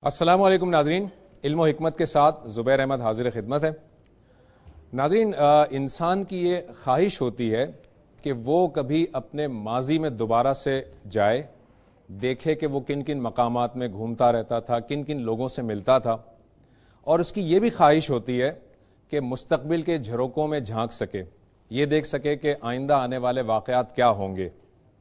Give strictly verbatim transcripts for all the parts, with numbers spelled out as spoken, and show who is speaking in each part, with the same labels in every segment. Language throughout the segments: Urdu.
Speaker 1: السلام علیکم ناظرین، علم و حکمت کے ساتھ زبیر احمد حاضر خدمت ہے۔ ناظرین، انسان کی یہ خواہش ہوتی ہے کہ وہ کبھی اپنے ماضی میں دوبارہ سے جائے، دیکھے کہ وہ کن کن مقامات میں گھومتا رہتا تھا، کن کن لوگوں سے ملتا تھا، اور اس کی یہ بھی خواہش ہوتی ہے کہ مستقبل کے جھروکوں میں جھانک سکے، یہ دیکھ سکے کہ آئندہ آنے والے واقعات کیا ہوں گے۔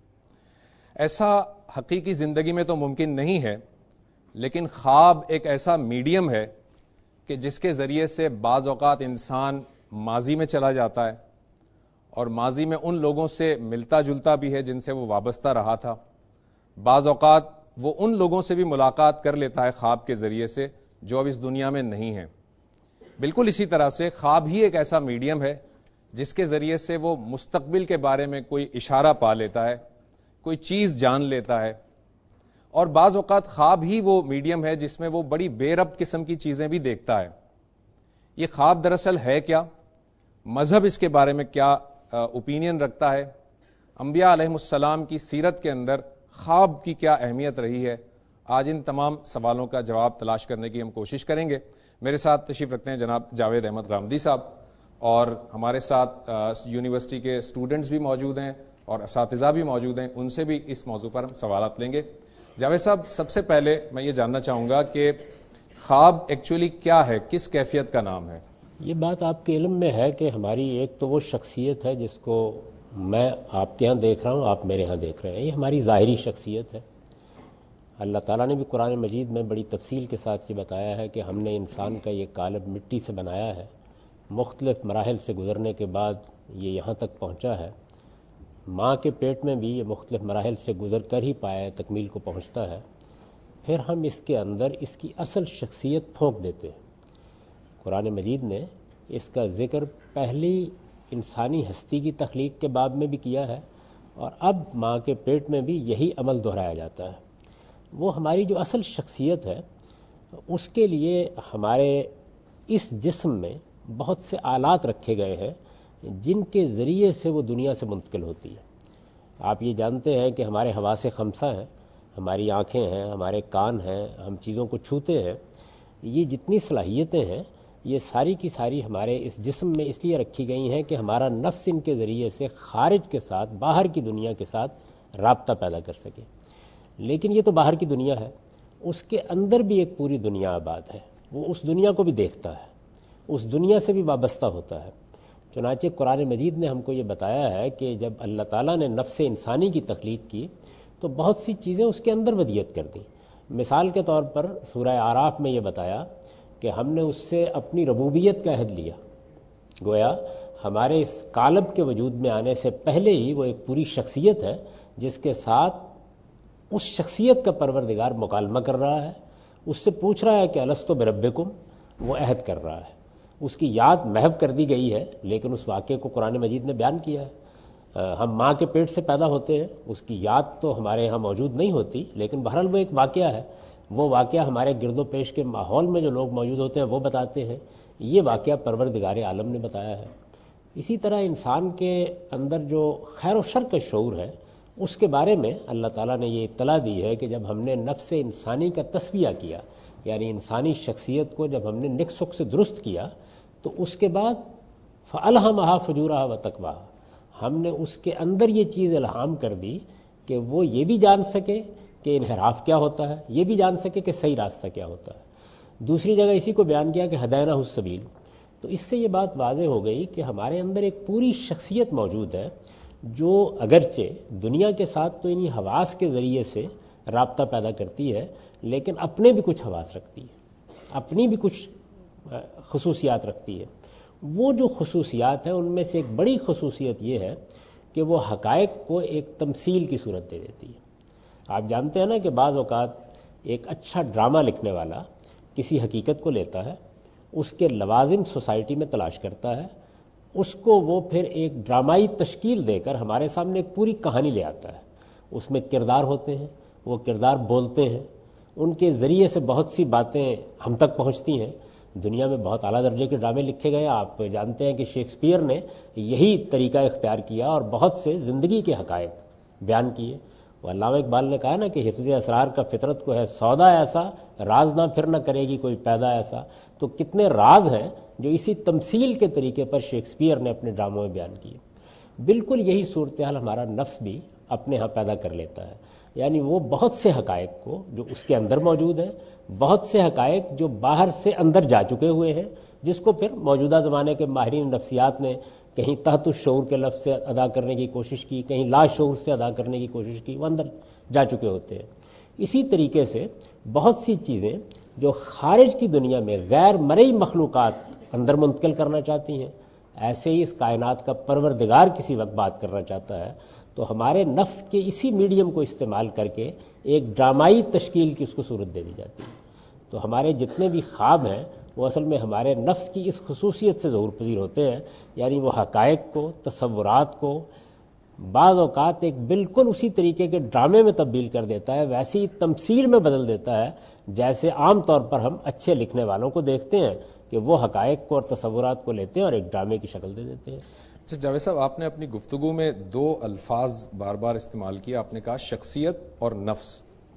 Speaker 1: ایسا حقیقی زندگی میں تو ممکن نہیں ہے، لیکن خواب ایک ایسا میڈیم ہے کہ جس کے ذریعے سے بعض اوقات انسان ماضی میں چلا جاتا ہے اور ماضی میں ان لوگوں سے ملتا جلتا بھی ہے جن سے وہ وابستہ رہا تھا۔ بعض اوقات وہ ان لوگوں سے بھی ملاقات کر لیتا ہے خواب کے ذریعے سے جو اب اس دنیا میں نہیں ہیں۔ بالکل اسی طرح سے خواب ہی ایک ایسا میڈیم ہے جس کے ذریعے سے وہ مستقبل کے بارے میں کوئی اشارہ پا لیتا ہے، کوئی چیز جان لیتا ہے، اور بعض اوقات خواب ہی وہ میڈیم ہے جس میں وہ بڑی بے ربط قسم کی چیزیں بھی دیکھتا ہے۔ یہ خواب دراصل ہے کیا؟ مذہب اس کے بارے میں کیا اوپینین رکھتا ہے؟ انبیاء علیہ السلام کی سیرت کے اندر خواب کی کیا اہمیت رہی ہے؟ آج ان تمام سوالوں کا جواب تلاش کرنے کی ہم کوشش کریں گے۔ میرے ساتھ تشریف رکھتے ہیں جناب جاوید احمد غامدی صاحب، اور ہمارے ساتھ یونیورسٹی کے اسٹوڈنٹس بھی موجود ہیں اور اساتذہ بھی موجود ہیں، ان سے بھی اس موضوع پر ہم سوالات لیں گے۔ جاوید صاحب، سب سے پہلے میں یہ جاننا چاہوں گا کہ خواب ایکچولی کیا ہے، کس کیفیت کا نام ہے؟
Speaker 2: یہ بات آپ کے علم میں ہے کہ ہماری ایک تو وہ شخصیت ہے جس کو میں آپ کے ہاں دیکھ رہا ہوں، آپ میرے ہاں دیکھ رہے ہیں، یہ ہماری ظاہری شخصیت ہے۔ اللہ تعالیٰ نے بھی قرآن مجید میں بڑی تفصیل کے ساتھ یہ بتایا ہے کہ ہم نے انسان کا یہ قالب مٹی سے بنایا ہے، مختلف مراحل سے گزرنے کے بعد یہ یہاں تک پہنچا ہے۔ ماں کے پیٹ میں بھی یہ مختلف مراحل سے گزر کر ہی پایا تکمیل کو پہنچتا ہے، پھر ہم اس کے اندر اس کی اصل شخصیت پھونک دیتے ہیں۔ قرآن مجید نے اس کا ذکر پہلی انسانی ہستی کی تخلیق کے باب میں بھی کیا ہے، اور اب ماں کے پیٹ میں بھی یہی عمل دہرایا جاتا ہے۔ وہ ہماری جو اصل شخصیت ہے، اس کے لیے ہمارے اس جسم میں بہت سے آلات رکھے گئے ہیں جن کے ذریعے سے وہ دنیا سے منتقل ہوتی ہے۔ آپ یہ جانتے ہیں کہ ہمارے حواس خمسہ ہیں، ہماری آنکھیں ہیں، ہمارے کان ہیں، ہم چیزوں کو چھوتے ہیں۔ یہ جتنی صلاحیتیں ہیں یہ ساری کی ساری ہمارے اس جسم میں اس لیے رکھی گئی ہیں کہ ہمارا نفس ان کے ذریعے سے خارج کے ساتھ، باہر کی دنیا کے ساتھ رابطہ پیدا کر سکے۔ لیکن یہ تو باہر کی دنیا ہے، اس کے اندر بھی ایک پوری دنیا آباد ہے۔ وہ اس دنیا کو بھی دیکھتا ہے، اس دنیا سے بھی وابستہ ہوتا ہے۔ چنانچہ قرآن مجید نے ہم کو یہ بتایا ہے کہ جب اللہ تعالیٰ نے نفس انسانی کی تخلیق کی تو بہت سی چیزیں اس کے اندر ودیت کر دیں۔ مثال کے طور پر سورہ اعراف میں یہ بتایا کہ ہم نے اس سے اپنی ربوبیت کا عہد لیا، گویا ہمارے اس قالب کے وجود میں آنے سے پہلے ہی وہ ایک پوری شخصیت ہے جس کے ساتھ اس شخصیت کا پروردگار مکالمہ کر رہا ہے، اس سے پوچھ رہا ہے کہ الستو بربکم، وہ عہد کر رہا ہے۔ اس کی یاد محو کر دی گئی ہے، لیکن اس واقعے کو قرآن مجید نے بیان کیا ہے۔ ہم ماں کے پیٹ سے پیدا ہوتے ہیں، اس کی یاد تو ہمارے ہاں موجود نہیں ہوتی، لیکن بہرحال وہ ایک واقعہ ہے۔ وہ واقعہ ہمارے گرد و پیش کے ماحول میں جو لوگ موجود ہوتے ہیں وہ بتاتے ہیں، یہ واقعہ پروردگار عالم نے بتایا ہے۔ اسی طرح انسان کے اندر جو خیر و شر کا شعور ہے، اس کے بارے میں اللہ تعالیٰ نے یہ اطلاع دی ہے کہ جب ہم نے نفس انسانی کا تسویہ کیا، یعنی انسانی شخصیت کو جب ہم نے نک سک سے درست کیا، تو اس کے بعد فَأَلْهَمَهَا فُجُورَهَا وَتَقْوَاهَا، ہم نے اس کے اندر یہ چیز الہام کر دی کہ وہ یہ بھی جان سکے کہ انحراف کیا ہوتا ہے، یہ بھی جان سکے کہ صحیح راستہ کیا ہوتا ہے۔ دوسری جگہ اسی کو بیان کیا کہ ہدیناہ السبیل۔ تو اس سے یہ بات واضح ہو گئی کہ ہمارے اندر ایک پوری شخصیت موجود ہے جو اگرچہ دنیا کے ساتھ تو انہی حواس کے ذریعے سے رابطہ پیدا کرتی ہے، لیکن اپنے بھی کچھ حواس رکھتی ہے، اپنی بھی کچھ خصوصیات رکھتی ہے۔ وہ جو خصوصیات ہیں ان میں سے ایک بڑی خصوصیت یہ ہے کہ وہ حقائق کو ایک تمثیل کی صورت دے دیتی ہے۔ آپ جانتے ہیں نا کہ بعض اوقات ایک اچھا ڈرامہ لکھنے والا کسی حقیقت کو لیتا ہے، اس کے لوازم سوسائٹی میں تلاش کرتا ہے، اس کو وہ پھر ایک ڈرامائی تشکیل دے کر ہمارے سامنے ایک پوری کہانی لے آتا ہے۔ اس میں کردار ہوتے ہیں، وہ کردار بولتے ہیں، ان کے ذریعے سے بہت سی باتیں ہم تک پہنچتی ہیں۔ دنیا میں بہت اعلیٰ درجے کے ڈرامے لکھے گئے، آپ جانتے ہیں کہ شیکسپیئر نے یہی طریقہ اختیار کیا اور بہت سے زندگی کے حقائق بیان کیے۔ وہ علامہ اقبال نے کہا نا کہ حفظ اسرار کا فطرت کو ہے سودا ایسا، راز نہ پھر نہ کرے گی کوئی پیدا ایسا. تو کتنے راز ہیں جو اسی تمثیل کے طریقے پر شیکسپیئر نے اپنے ڈراموں میں بیان کیے. بالکل یہی صورتحال ہمارا نفس بھی اپنے ہاں پیدا کر لیتا ہے. یعنی وہ بہت سے حقائق کو جو اس کے اندر موجود ہیں، بہت سے حقائق جو باہر سے اندر جا چکے ہوئے ہیں، جس کو پھر موجودہ زمانے کے ماہرین نفسیات نے کہیں تحت الشعور کے لفظ سے ادا کرنے کی کوشش کی، کہیں لا شعور سے ادا کرنے کی کوشش کی، وہ اندر جا چکے ہوتے ہیں. اسی طریقے سے بہت سی چیزیں جو خارج کی دنیا میں غیر مرئی مخلوقات اندر منتقل کرنا چاہتی ہیں، ایسے ہی اس کائنات کا پروردگار کسی وقت بات کرنا چاہتا ہے تو ہمارے نفس کے اسی میڈیم کو استعمال کر کے ایک ڈرامائی تشکیل کی اس کو صورت دے دی جاتی ہے. تو ہمارے جتنے بھی خواب ہیں وہ اصل میں ہمارے نفس کی اس خصوصیت سے ظہور پذیر ہوتے ہیں. یعنی وہ حقائق کو، تصورات کو بعض اوقات ایک بالکل اسی طریقے کے ڈرامے میں تبدیل کر دیتا ہے، ویسی تمثیل میں بدل دیتا ہے جیسے عام طور پر ہم اچھے لکھنے والوں کو دیکھتے ہیں کہ وہ حقائق کو اور تصورات کو لیتے ہیں اور ایک ڈرامے کی شکل دے دیتے ہیں.
Speaker 1: اچھا جاوید صاحب، آپ نے اپنی گفتگو میں دو الفاظ بار بار استعمال کیا. آپ نے کہا شخصیت اور نفس.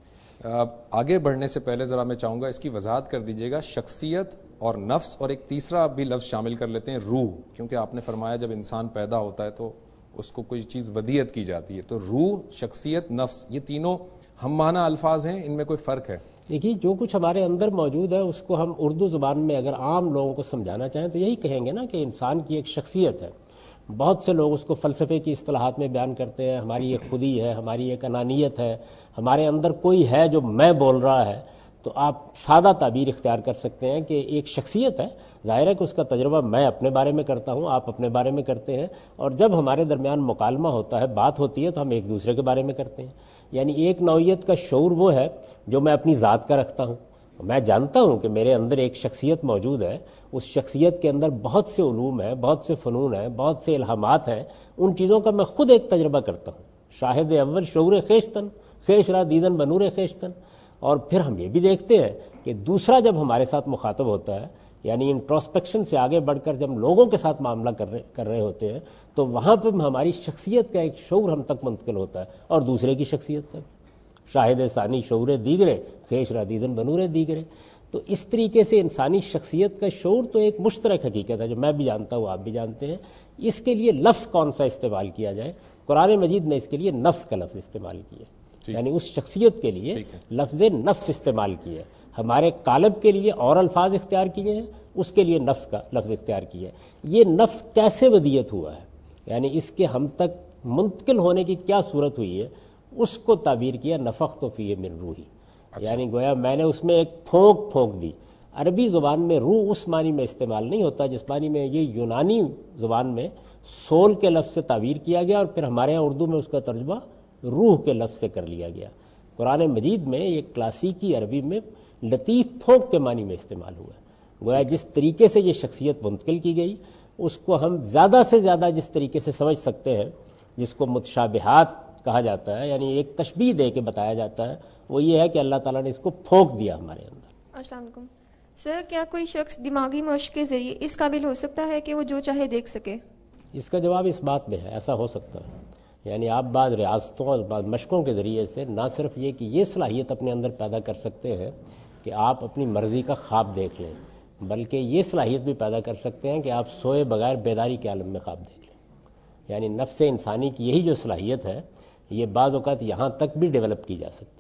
Speaker 1: آگے بڑھنے سے پہلے ذرا میں چاہوں گا اس کی وضاحت کر دیجیے گا. شخصیت اور نفس، اور ایک تیسرا بھی لفظ شامل کر لیتے ہیں، روح، کیونکہ آپ نے فرمایا جب انسان پیدا ہوتا ہے تو اس کو کوئی چیز ودیعت کی جاتی ہے. تو روح، شخصیت، نفس، یہ تینوں ہم معنی الفاظ ہیں، ان میں کوئی فرق ہے؟
Speaker 2: دیکھیے، جو کچھ ہمارے اندر موجود ہے اس کو ہم اردو زبان میں اگر عام لوگوں کو سمجھانا چاہیں تو یہی کہیں گے نا کہ انسان کی ایک شخصیت ہے. بہت سے لوگ اس کو فلسفے کی اصطلاحات میں بیان کرتے ہیں، ہماری ایک خودی ہے، ہماری ایک انانیت ہے، ہمارے اندر کوئی ہے جو میں بول رہا ہے. تو آپ سادہ تعبیر اختیار کر سکتے ہیں کہ ایک شخصیت ہے. ظاہر ہے کہ اس کا تجربہ میں اپنے بارے میں کرتا ہوں، آپ اپنے بارے میں کرتے ہیں، اور جب ہمارے درمیان مکالمہ ہوتا ہے، بات ہوتی ہے، تو ہم ایک دوسرے کے بارے میں کرتے ہیں. یعنی ایک نوعیت کا شعور وہ ہے جو میں اپنی ذات کا رکھتا ہوں. میں جانتا ہوں کہ میرے اندر ایک شخصیت موجود ہے، اس شخصیت کے اندر بہت سے علوم ہیں، بہت سے فنون ہیں، بہت سے الہامات ہیں. ان چیزوں کا میں خود ایک تجربہ کرتا ہوں. شاہد اول شعور خیشتن، خیش را دیدن بنور خیشتن. اور پھر ہم یہ بھی دیکھتے ہیں کہ دوسرا جب ہمارے ساتھ مخاطب ہوتا ہے، یعنی انٹروسپیکشن سے آگے بڑھ کر جب لوگوں کے ساتھ معاملہ کر رہے کر رہے ہوتے ہیں تو وہاں پہ ہماری شخصیت کا ایک شعور ہم تک منتقل ہوتا ہے اور دوسرے کی شخصیت تک. شاہد ثانی شعور دیگرے، خیش را دیدن بنور دیگرے. تو اس طریقے سے انسانی شخصیت کا شعور تو ایک مشترک حقیقت ہے جو میں بھی جانتا ہوں، آپ بھی جانتے ہیں. اس کے لیے لفظ کون سا استعمال کیا جائے؟ قرآن مجید نے اس کے لیے نفس کا لفظ استعمال کیا، یعنی اس شخصیت کے لیے لفظ نفس استعمال کیا. ہمارے قالب کے لیے اور الفاظ اختیار کیے ہیں، اس کے لیے نفس کا لفظ اختیار کیا ہے. یہ نفس کیسے ودیت ہوا ہے، یعنی اس کے ہم تک منتقل ہونے کی کیا صورت ہوئی ہے، اس کو تعبیر کیا نفخت فیہ من روحی. یعنی گویا میں نے اس میں ایک پھونک پھونک دی. عربی زبان میں روح اس معنی میں استعمال نہیں ہوتا جس معنی میں یہ یونانی زبان میں سول کے لفظ سے تعبیر کیا گیا، اور پھر ہمارے یہاں اردو میں اس کا ترجمہ روح کے لفظ سے کر لیا گیا. قرآن مجید میں یہ کلاسیکی عربی میں لطیف پھونک کے معنی میں استعمال ہوا ہے. گویا جس طریقے سے یہ شخصیت منتقل کی گئی اس کو ہم زیادہ سے زیادہ جس طریقے سے سمجھ سکتے ہیں، جس کو متشابہات کہا جاتا ہے، یعنی ایک تشبیہ دے کے بتایا جاتا ہے، وہ یہ ہے کہ اللہ تعالیٰ نے اس کو پھونک دیا ہمارے اندر.
Speaker 3: السلام علیکم سر، کیا کوئی شخص دماغی مشق کے ذریعے اس قابل ہو سکتا ہے کہ وہ جو چاہے دیکھ سکے؟
Speaker 2: اس کا جواب اس بات میں ہے، ایسا ہو سکتا ہے. یعنی آپ بعض ریاضتوں اور بعض مشقوں کے ذریعے سے نہ صرف یہ کہ یہ صلاحیت اپنے اندر پیدا کر سکتے ہیں کہ آپ اپنی مرضی کا خواب دیکھ لیں، بلکہ یہ صلاحیت بھی پیدا کر سکتے ہیں کہ آپ سوئے بغیر بیداری کے عالم میں خواب دیکھ لیں. یعنی نفس انسانی کی یہی جو صلاحیت ہے یہ بعض اوقات یہاں تک بھی ڈیولپ کی جا سکتی.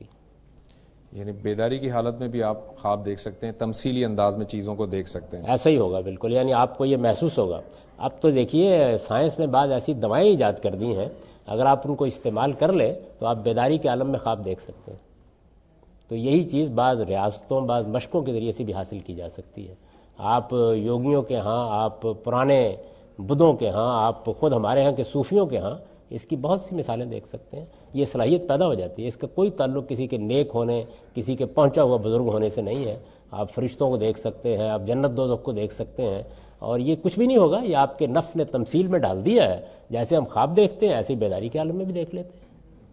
Speaker 1: یعنی بیداری کی حالت میں بھی آپ خواب دیکھ سکتے ہیں، تمثیلی انداز میں چیزوں کو دیکھ سکتے ہیں.
Speaker 2: ایسا ہی ہوگا بالکل، یعنی آپ کو یہ محسوس ہوگا. اب تو دیکھیے سائنس نے بعض ایسی دوائیں ایجاد کر دی ہیں، اگر آپ ان کو استعمال کر لیں تو آپ بیداری کے عالم میں خواب دیکھ سکتے ہیں. تو یہی چیز بعض ریاستوں، بعض مشقوں کے ذریعے سے بھی حاصل کی جا سکتی ہے. آپ یوگیوں کے ہاں، آپ پرانے بدھوں کے ہاں، آپ خود ہمارے ہاں کے صوفیوں کے ہاں اس کی بہت سی مثالیں دیکھ سکتے ہیں. یہ صلاحیت پیدا ہو جاتی ہے. اس کا کوئی تعلق کسی کے نیک ہونے، کسی کے پہنچا ہوا بزرگ ہونے سے نہیں ہے. آپ فرشتوں کو دیکھ سکتے ہیں، آپ جنت دوزخ کو دیکھ سکتے ہیں، اور یہ کچھ بھی نہیں ہوگا، یہ آپ کے نفس نے تمثیل میں ڈال دیا ہے. جیسے ہم خواب دیکھتے ہیں ایسے ہی بیداری کے عالم میں بھی دیکھ لیتے ہیں.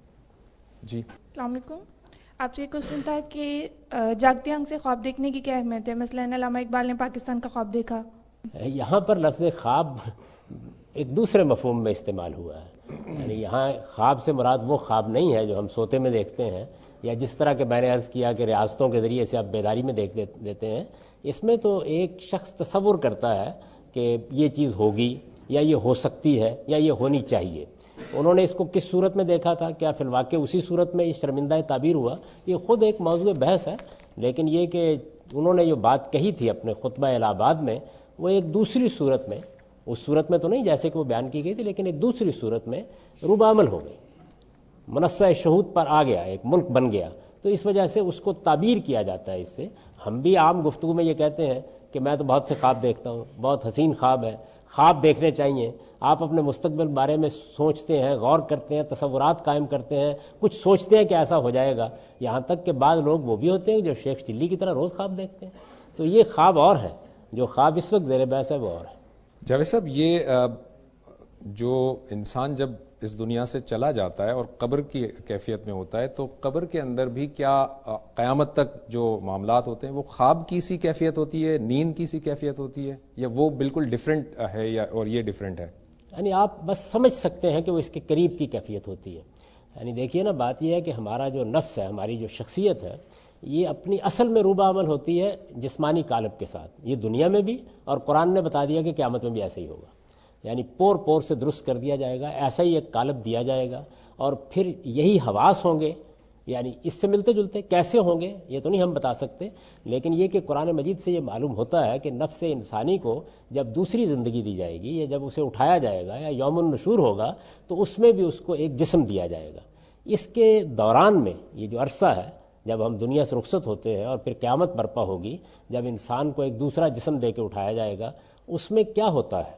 Speaker 1: جی
Speaker 4: السلام علیکم. آپ سے ایک کوشچن تھا کہ جاگتی آنکھ سے خواب دیکھنے کی کیا اہمیت ہے؟ مثلاً علامہ اقبال نے پاکستان کا خواب دیکھا.
Speaker 2: یہاں پر لفظ خواب ایک دوسرے مفہوم میں استعمال ہوا ہے. یعنی یہاں خواب سے مراد وہ خواب نہیں ہے جو ہم سوتے میں دیکھتے ہیں، یا جس طرح کہ میں نے عرض کیا کہ ریاستوں کے ذریعے سے آپ بیداری میں دیکھ دیتے ہیں. اس میں تو ایک شخص تصور کرتا ہے کہ یہ چیز ہوگی، یا یہ ہو سکتی ہے، یا یہ ہونی چاہیے. انہوں نے اس کو کس صورت میں دیکھا تھا، کیا فی الواقع اسی صورت میں یہ شرمندہ تعبیر ہوا، یہ خود ایک موضوع بحث ہے. لیکن یہ کہ انہوں نے جو بات کہی تھی اپنے خطبہ الہ آباد میں، وہ ایک دوسری صورت میں، اس صورت میں تو نہیں جیسے کہ وہ بیان کی گئی تھی، لیکن ایک دوسری صورت میں روب عمل ہو گئی، منصہ شہود پر آ گیا، ایک ملک بن گیا. تو اس وجہ سے اس کو تعبیر کیا جاتا ہے. اس سے ہم بھی عام گفتگو میں یہ کہتے ہیں کہ میں تو بہت سے خواب دیکھتا ہوں، بہت حسین خواب ہے، خواب دیکھنے چاہیے. آپ اپنے مستقبل بارے میں سوچتے ہیں، غور کرتے ہیں، تصورات قائم کرتے ہیں، کچھ سوچتے ہیں کہ ایسا ہو جائے گا. یہاں تک کہ بعض لوگ وہ بھی ہوتے ہیں جو شیخ چلی کی طرح روز خواب دیکھتے ہیں. تو یہ خواب اور ہے، جو خواب اس وقت زیر بحث ہے وہ اور ہے.
Speaker 1: جاوید صاحب، یہ جو انسان جب اس دنیا سے چلا جاتا ہے اور قبر کی کیفیت میں ہوتا ہے، تو قبر کے اندر بھی کیا قیامت تک جو معاملات ہوتے ہیں وہ خواب کی سی کیفیت ہوتی ہے، نیند کی سی کیفیت ہوتی ہے، یا وہ بالکل ڈیفرنٹ ہے، یا اور یہ ڈیفرنٹ ہے؟
Speaker 2: یعنی آپ بس سمجھ سکتے ہیں کہ وہ اس کے قریب کی کیفیت ہوتی ہے. یعنی دیکھیے نا، بات یہ ہے کہ ہمارا جو نفس ہے، ہماری جو شخصیت ہے، یہ اپنی اصل میں روبہ عمل ہوتی ہے جسمانی قالب کے ساتھ، یہ دنیا میں بھی، اور قرآن نے بتا دیا کہ قیامت میں بھی ایسا ہی ہوگا. یعنی پور پور سے درست کر دیا جائے گا، ایسا ہی ایک قالب دیا جائے گا، اور پھر یہی حواس ہوں گے. یعنی اس سے ملتے جلتے کیسے ہوں گے یہ تو نہیں ہم بتا سکتے، لیکن یہ کہ قرآن مجید سے یہ معلوم ہوتا ہے کہ نفس انسانی کو جب دوسری زندگی دی جائے گی، یا جب اسے اٹھایا جائے گا، یا یوم النشور ہوگا، تو اس میں بھی اس کو ایک جسم دیا جائے گا. اس کے دوران میں یہ جو عرصہ ہے، جب ہم دنیا سے رخصت ہوتے ہیں اور پھر قیامت برپا ہوگی، جب انسان کو ایک دوسرا جسم دے کے اٹھایا جائے گا، اس میں کیا ہوتا ہے؟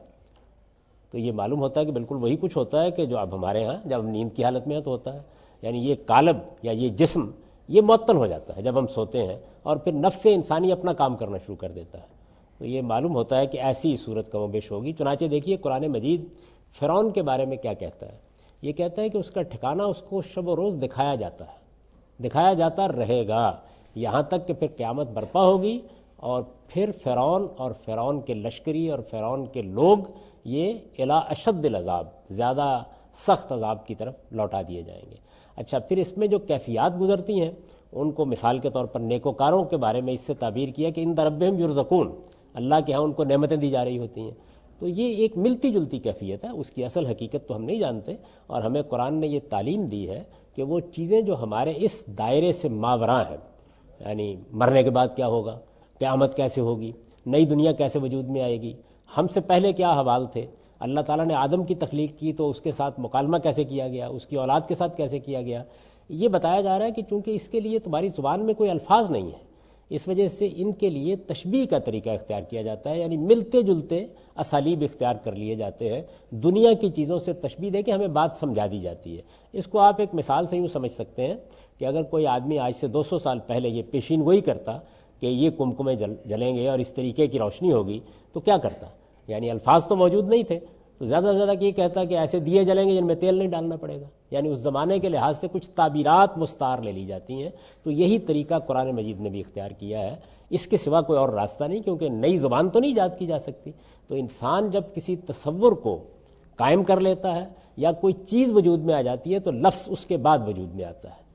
Speaker 2: تو یہ معلوم ہوتا ہے کہ بالکل وہی کچھ ہوتا ہے کہ جو اب ہمارے ہاں جب ہم نیند کی حالت میں ہیں تو ہوتا ہے. یعنی یہ قالب یا یہ جسم یہ معطل ہو جاتا ہے جب ہم سوتے ہیں، اور پھر نفس انسانی اپنا کام کرنا شروع کر دیتا ہے. تو یہ معلوم ہوتا ہے کہ ایسی صورت کم و بیش ہوگی. چنانچہ دیکھیے قرآن مجید فرعون کے بارے میں کیا کہتا ہے. یہ کہتا ہے کہ اس کا ٹھکانہ اس کو شب و روز دکھایا جاتا ہے، دکھایا جاتا رہے گا، یہاں تک کہ پھر قیامت برپا ہوگی، اور پھر فرعون اور فرعون کے لشکری اور فرعون کے لوگ یہ الی اشد العذاب، زیادہ سخت عذاب کی طرف لوٹا دیے جائیں گے. اچھا، پھر اس میں جو کیفیات گزرتی ہیں ان کو مثال کے طور پر نیکوکاروں کے بارے میں اس سے تعبیر کیا کہ عند ربہم یرزقون، اللہ کے ہاں ان کو نعمتیں دی جا رہی ہوتی ہیں. تو یہ ایک ملتی جلتی کیفیت ہے، اس کی اصل حقیقت تو ہم نہیں جانتے، اور ہمیں قرآن نے یہ تعلیم دی ہے کہ وہ چیزیں جو ہمارے اس دائرے سے ماوراں ہیں، یعنی مرنے کے بعد کیا ہوگا، قیامت کیسے ہوگی، نئی دنیا کیسے وجود میں آئے گی، ہم سے پہلے کیا حوال تھے، اللہ تعالیٰ نے آدم کی تخلیق کی تو اس کے ساتھ مکالمہ کیسے کیا گیا، اس کی اولاد کے ساتھ کیسے کیا گیا، یہ بتایا جا رہا ہے کہ چونکہ اس کے لیے تمہاری زبان میں کوئی الفاظ نہیں ہے، اس وجہ سے ان کے لیے تشبیہ کا طریقہ اختیار کیا جاتا ہے. یعنی ملتے جلتے اسالیب اختیار کر لیے جاتے ہیں، دنیا کی چیزوں سے تشبیہ دے کے ہمیں بات سمجھا دی جاتی ہے. اس کو آپ ایک مثال سے یوں سمجھ سکتے ہیں کہ اگر کوئی آدمی آج سے دو سو سال پہلے یہ پیشین گوئی کرتا کہ یہ کمکمے جل جلیں گے اور اس طریقے کی روشنی ہوگی تو کیا کرتا؟ یعنی الفاظ تو موجود نہیں تھے، تو زیادہ سے زیادہ یہ کہتا کہ ایسے دیے جلیں گے جن میں تیل نہیں ڈالنا پڑے گا. یعنی اس زمانے کے لحاظ سے کچھ تعبیرات مستعار لے لی جاتی ہیں. تو یہی طریقہ قرآن مجید نے بھی اختیار کیا ہے، اس کے سوا کوئی اور راستہ نہیں، کیونکہ نئی زبان تو نہیں ایجاد کی جا سکتی. تو انسان جب کسی تصور کو قائم کر لیتا ہے یا کوئی چیز وجود میں آ جاتی ہے تو لفظ اس کے بعد وجود میں آتا ہے.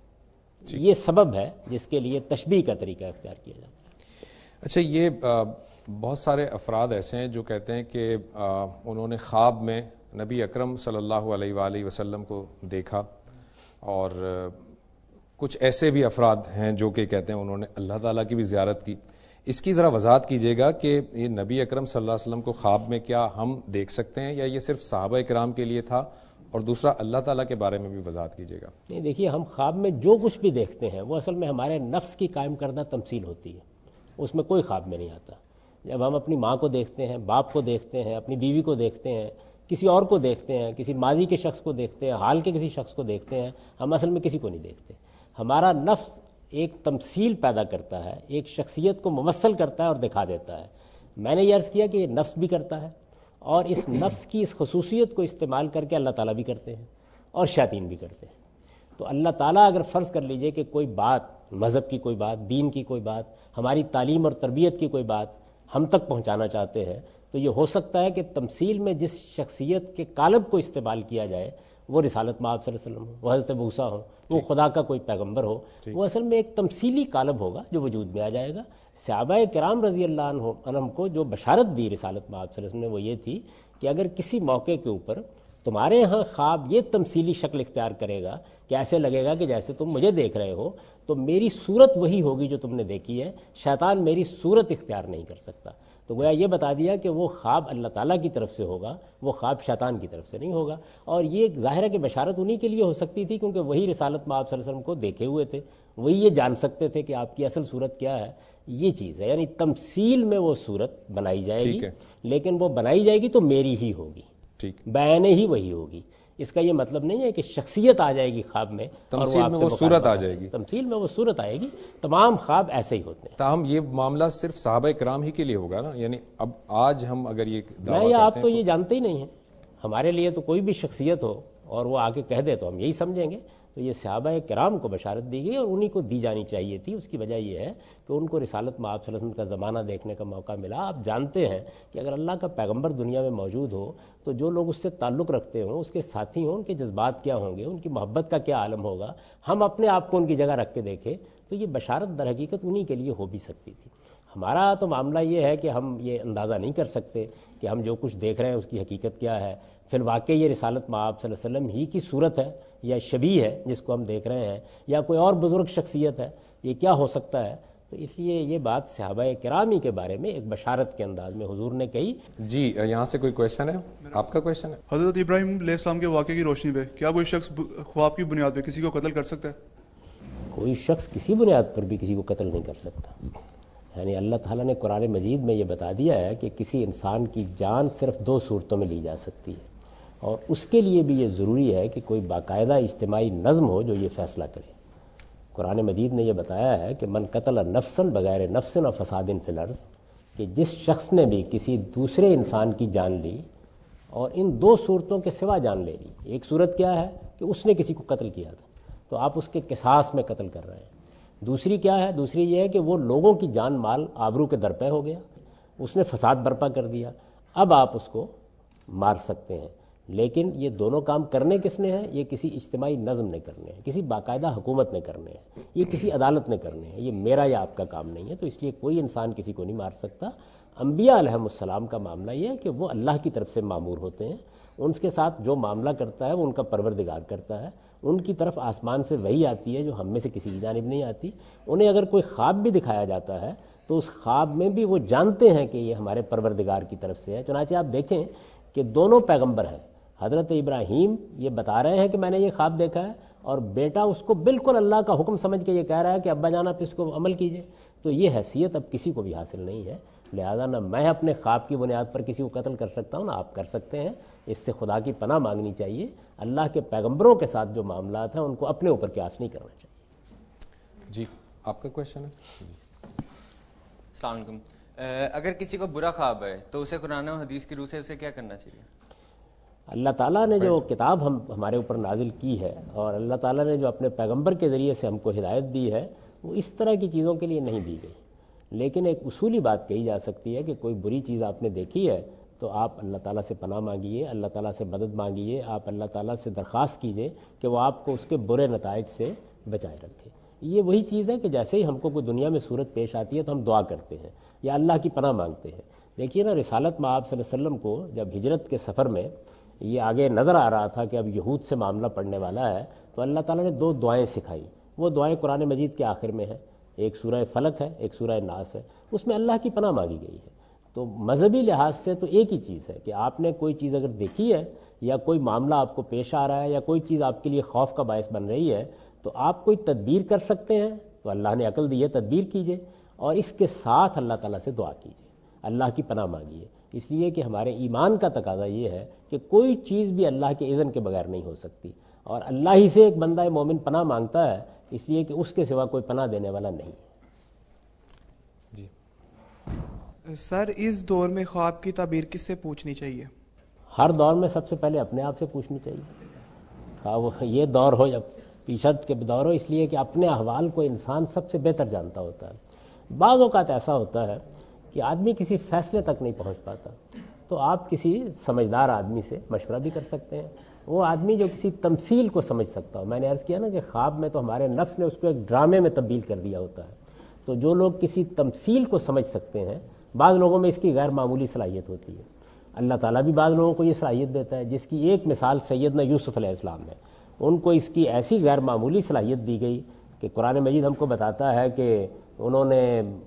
Speaker 2: یہ سبب ہے جس کے لیے تشبیہ کا طریقہ اختیار کیا جاتا ہے.
Speaker 1: اچھا، یہ بہت سارے افراد ایسے ہیں جو کہتے ہیں کہ انہوں نے خواب میں نبی اکرم صلی اللہ علیہ وآلہ وسلم کو دیکھا، اور کچھ ایسے بھی افراد ہیں جو کہ کہتے ہیں انہوں نے اللہ تعالیٰ کی بھی زیارت کی. اس کی ذرا وضاحت کیجیے گا کہ یہ نبی اکرم صلی اللہ علیہ وسلم کو خواب میں کیا ہم دیکھ سکتے ہیں، یا یہ صرف صحابہ کرام کے لیے تھا، اور دوسرا اللہ تعالیٰ کے بارے میں بھی وضاحت کیجیے گا.
Speaker 2: نہیں، دیکھیے ہم خواب میں جو کچھ بھی دیکھتے ہیں وہ اصل میں ہمارے نفس کی قائم کردہ تمثیل ہوتی ہے، اس میں کوئی خواب میں نہیں آتا. جب ہم اپنی ماں کو دیکھتے ہیں، باپ کو دیکھتے ہیں، اپنی بیوی کو دیکھتے ہیں، کسی اور کو دیکھتے ہیں، کسی ماضی کے شخص کو دیکھتے ہیں، حال کے کسی شخص کو دیکھتے ہیں، ہم اصل میں کسی کو نہیں دیکھتے. ہمارا نفس ایک تمثیل پیدا کرتا ہے، ایک شخصیت کو ممثل کرتا ہے اور دکھا دیتا ہے. میں نے یہ عرض کیا کہ یہ نفس بھی کرتا ہے، اور اس نفس کی اس خصوصیت کو استعمال کر کے اللہ تعالیٰ بھی کرتے ہیں اور شیاطین بھی کرتے ہیں. تو اللہ تعالیٰ اگر فرض کر لیجئے کہ کوئی بات، مذہب کی کوئی بات، دین کی کوئی بات، ہماری تعلیم اور تربیت کی کوئی بات ہم تک پہنچانا چاہتے ہیں، تو یہ ہو سکتا ہے کہ تمثیل میں جس شخصیت کے قالب کو استعمال کیا جائے وہ رسالت مآب صلی اللہ علیہ وسلم ہو، وہ حضرت موسیٰ ہو، وہ خدا کا کوئی پیغمبر ہو، وہ اصل میں ایک تمثیلی قالب ہوگا جو وجود میں آ جائے گا۔ صحابہ کرام رضی اللہ عنہ عنہم کو جو بشارت دی رسالت مآب صلی اللہ علیہ وسلم نے وہ یہ تھی کہ اگر کسی موقع کے اوپر تمہارے ہاں خواب یہ تمثیلی شکل اختیار کرے گا کہ ایسے لگے گا کہ جیسے تم مجھے دیکھ رہے ہو، تو میری صورت وہی ہوگی جو تم نے دیکھی ہے، شیطان میری صورت اختیار نہیں کر سکتا۔ تو گویا یہ بتا دیا کہ وہ خواب اللہ تعالیٰ کی طرف سے ہوگا، وہ خواب شیطان کی طرف سے نہیں ہوگا۔ اور یہ ظاہر ہے کہ بشارت انہی کے لیے ہو سکتی تھی کیونکہ وہی رسالت مآب صلی اللہ علیہ وسلم کو دیکھے ہوئے تھے، وہی یہ جان سکتے تھے کہ آپ کی اصل صورت کیا ہے۔ یہ چیز ہے، یعنی تمثیل میں وہ صورت بنائی جائے گی، لیکن وہ بنائی جائے گی تو میری ہی ہوگی، بیان ہی وہی ہوگی۔ اس کا یہ مطلب نہیں ہے کہ شخصیت آ جائے گی خواب میں،
Speaker 1: تمثیل میں وہ صورت آ جائے گی،
Speaker 2: تمثیل میں وہ صورت آئے گی۔ تمام خواب ایسے ہی ہوتے ہیں۔
Speaker 1: تاہم یہ معاملہ صرف صحابہ کرام ہی کے لیے ہوگا نا، یعنی اب آج ہم اگر یہ
Speaker 2: میں یا آپ تو یہ جانتے ہی نہیں ہیں، ہمارے لیے تو کوئی بھی شخصیت ہو اور وہ آ کے کہہ دے تو ہم یہی سمجھیں گے۔ تو یہ صحابہ کرام کو بشارت دی گئی اور انہی کو دی جانی چاہیے تھی۔ اس کی وجہ یہ ہے کہ ان کو رسالت مآب صلی اللہ علیہ وسلم کا زمانہ دیکھنے کا موقع ملا۔ آپ جانتے ہیں کہ اگر اللہ کا پیغمبر دنیا میں موجود ہو تو جو لوگ اس سے تعلق رکھتے ہوں، اس کے ساتھی ہوں، ان کے جذبات کیا ہوں گے، ان کی محبت کا کیا عالم ہوگا۔ ہم اپنے آپ کو ان کی جگہ رکھ کے دیکھیں تو یہ بشارت در حقیقت انہی کے لیے ہو بھی سکتی تھی۔ ہمارا تو معاملہ یہ ہے کہ ہم یہ اندازہ نہیں کر سکتے کہ ہم جو کچھ دیکھ رہے ہیں اس کی حقیقت کیا ہے۔ فی الواقع یہ رسالت مآب صلی اللہ علیہ وسلم ہی کی صورت ہے یا شبیہ ہے جس کو ہم دیکھ رہے ہیں، یا کوئی اور بزرگ شخصیت ہے، یہ کیا ہو سکتا ہے؟ تو اس لیے یہ بات صحابہ کرامی کے بارے میں ایک بشارت کے انداز میں حضور نے کہی۔
Speaker 1: جی یہاں سے کوئی کویشچن ہے؟ آپ کا کویشچن ہے؟
Speaker 5: حضرت ابراہیم علیہ السلام کے واقعے کی روشنی پہ کیا کوئی شخص خواب کی بنیاد پہ کسی کو قتل کر سکتا ہے؟
Speaker 2: کوئی شخص کسی بنیاد پر بھی کسی کو قتل نہیں کر سکتا۔ یعنی اللہ تعالیٰ نے قرآن مجید میں یہ بتا دیا ہے کہ کسی انسان کی جان صرف دو صورتوں میں لی جا سکتی ہے، اور اس کے لیے بھی یہ ضروری ہے کہ کوئی باقاعدہ اجتماعی نظم ہو جو یہ فیصلہ کرے۔ قرآن مجید نے یہ بتایا ہے کہ من قتل نفسا بغیر نفس و فساد فی الارض، کہ جس شخص نے بھی کسی دوسرے انسان کی جان لی اور ان دو صورتوں کے سوا جان لے لی۔ ایک صورت کیا ہے کہ اس نے کسی کو قتل کیا تھا تو آپ اس کے قصاص میں قتل کر رہے ہیں۔ دوسری کیا ہے؟ دوسری یہ ہے کہ وہ لوگوں کی جان مال آبرو کے درپے ہو گیا، اس نے فساد برپا کر دیا، اب آپ اس کو مار سکتے ہیں۔ لیکن یہ دونوں کام کرنے کس نے ہیں؟ یہ کسی اجتماعی نظم نے کرنے ہیں، کسی باقاعدہ حکومت نے کرنے ہیں، یہ کسی عدالت نے کرنے ہیں، یہ میرا یا آپ کا کام نہیں ہے۔ تو اس لیے کوئی انسان کسی کو نہیں مار سکتا۔ انبیاء علیہم السلام کا معاملہ یہ ہے کہ وہ اللہ کی طرف سے مامور ہوتے ہیں، ان کے ساتھ جو معاملہ کرتا ہے وہ ان کا پروردگار کرتا ہے، ان کی طرف آسمان سے وحی آتی ہے جو ہم میں سے کسی کی جانب نہیں آتی۔ انہیں اگر کوئی خواب بھی دکھایا جاتا ہے تو اس خواب میں بھی وہ جانتے ہیں کہ یہ ہمارے پروردگار کی طرف سے ہے۔ چنانچہ آپ دیکھیں کہ دونوں پیغمبر ہیں، حضرت ابراہیم یہ بتا رہے ہیں کہ میں نے یہ خواب دیکھا ہے، اور بیٹا اس کو بالکل اللہ کا حکم سمجھ کے یہ کہہ رہا ہے کہ ابا جان آپ اس کو عمل کیجئے۔ تو یہ حیثیت اب کسی کو بھی حاصل نہیں ہے، لہذا نہ میں اپنے خواب کی بنیاد پر کسی کو قتل کر سکتا ہوں، نہ آپ کر سکتے ہیں۔ اس سے خدا کی پناہ مانگنی چاہیے۔ اللہ کے پیغمبروں کے ساتھ جو معاملات ہیں ان کو اپنے اوپر قیاس نہیں کرنا چاہیے۔
Speaker 1: جی آپ کا کویشچن ہے؟
Speaker 6: السلام علیکم۔ اگر کسی کو برا خواب ہے تو اسے قرآن و حدیث کی روح سے اسے کیا کرنا چاہیے؟
Speaker 2: اللہ تعالیٰ نے جو کتاب ہم ہمارے اوپر نازل کی ہے اور اللہ تعالیٰ نے جو اپنے پیغمبر کے ذریعے سے ہم کو ہدایت دی ہے وہ اس طرح کی چیزوں کے لیے نہیں دی گئی، لیکن ایک اصولی بات کہی جا سکتی ہے کہ کوئی بری چیز آپ نے دیکھی ہے تو آپ اللہ تعالیٰ سے پناہ مانگیے، اللہ تعالیٰ سے مدد مانگیے، آپ اللہ تعالیٰ سے درخواست کیجئے کہ وہ آپ کو اس کے برے نتائج سے بچائے رکھے۔ یہ وہی چیز ہے کہ جیسے ہی ہم کو کوئی دنیا میں صورت پیش آتی ہے تو ہم دعا کرتے ہیں یا اللہ کی پناہ مانگتے ہیں۔ دیکھیے نا، رسالت مآب صلی اللہ علیہ وسلم کو جب ہجرت کے سفر میں یہ آگے نظر آ رہا تھا کہ اب یہود سے معاملہ پڑنے والا ہے، تو اللہ تعالیٰ نے دو دعائیں سکھائی۔ وہ دعائیں قرآن مجید کے آخر میں ہیں، ایک سورہ فلق ہے، ایک سورہ ناس ہے، اس میں اللہ کی پناہ مانگی گئی ہے۔ تو مذہبی لحاظ سے تو ایک ہی چیز ہے کہ آپ نے کوئی چیز اگر دیکھی ہے یا کوئی معاملہ آپ کو پیش آ رہا ہے یا کوئی چیز آپ کے لیے خوف کا باعث بن رہی ہے تو آپ کوئی تدبیر کر سکتے ہیں، تو اللہ نے عقل دی ہے، تدبیر کیجئے، اور اس کے ساتھ اللہ تعالیٰ سے دعا کیجئے، اللہ کی پناہ مانگیے۔ اس لیے کہ ہمارے ایمان کا تقاضا یہ ہے کہ کوئی چیز بھی اللہ کے اذن کے بغیر نہیں ہو سکتی، اور اللہ ہی سے ایک بندہ مومن پناہ مانگتا ہے، اس لیے کہ اس کے سوا کوئی پناہ دینے والا نہیں ہے۔
Speaker 1: جی
Speaker 7: سر، اس دور میں خواب کی تعبیر کس سے پوچھنی چاہیے؟
Speaker 2: ہر دور میں سب سے پہلے اپنے آپ سے پوچھنی چاہیے، خواہ وہ یہ دور ہو یا پیشت کے دور ہو، اس لیے کہ اپنے احوال کو انسان سب سے بہتر جانتا ہوتا ہے۔ بعض اوقات ایسا ہوتا ہے کہ آدمی کسی فیصلے تک نہیں پہنچ پاتا، تو آپ کسی سمجھدار آدمی سے مشورہ بھی کر سکتے ہیں، وہ آدمی جو کسی تمثیل کو سمجھ سکتا ہو۔ میں نے عرض کیا نا کہ خواب میں تو ہمارے نفس نے اس کو ایک ڈرامے میں تبدیل کر دیا ہوتا ہے، تو جو لوگ کسی تمثیل کو سمجھ سکتے ہیں، بعض لوگوں میں اس کی غیر معمولی صلاحیت ہوتی ہے، اللہ تعالیٰ بھی بعض لوگوں کو یہ صلاحیت دیتا ہے، جس کی ایک مثال سیدنا یوسف علیہ السلام ہے، ان کو اس کی ایسی غیر معمولی صلاحیت دی گئی کہ قرآن مجید ہم کو بتاتا ہے کہ انہوں نے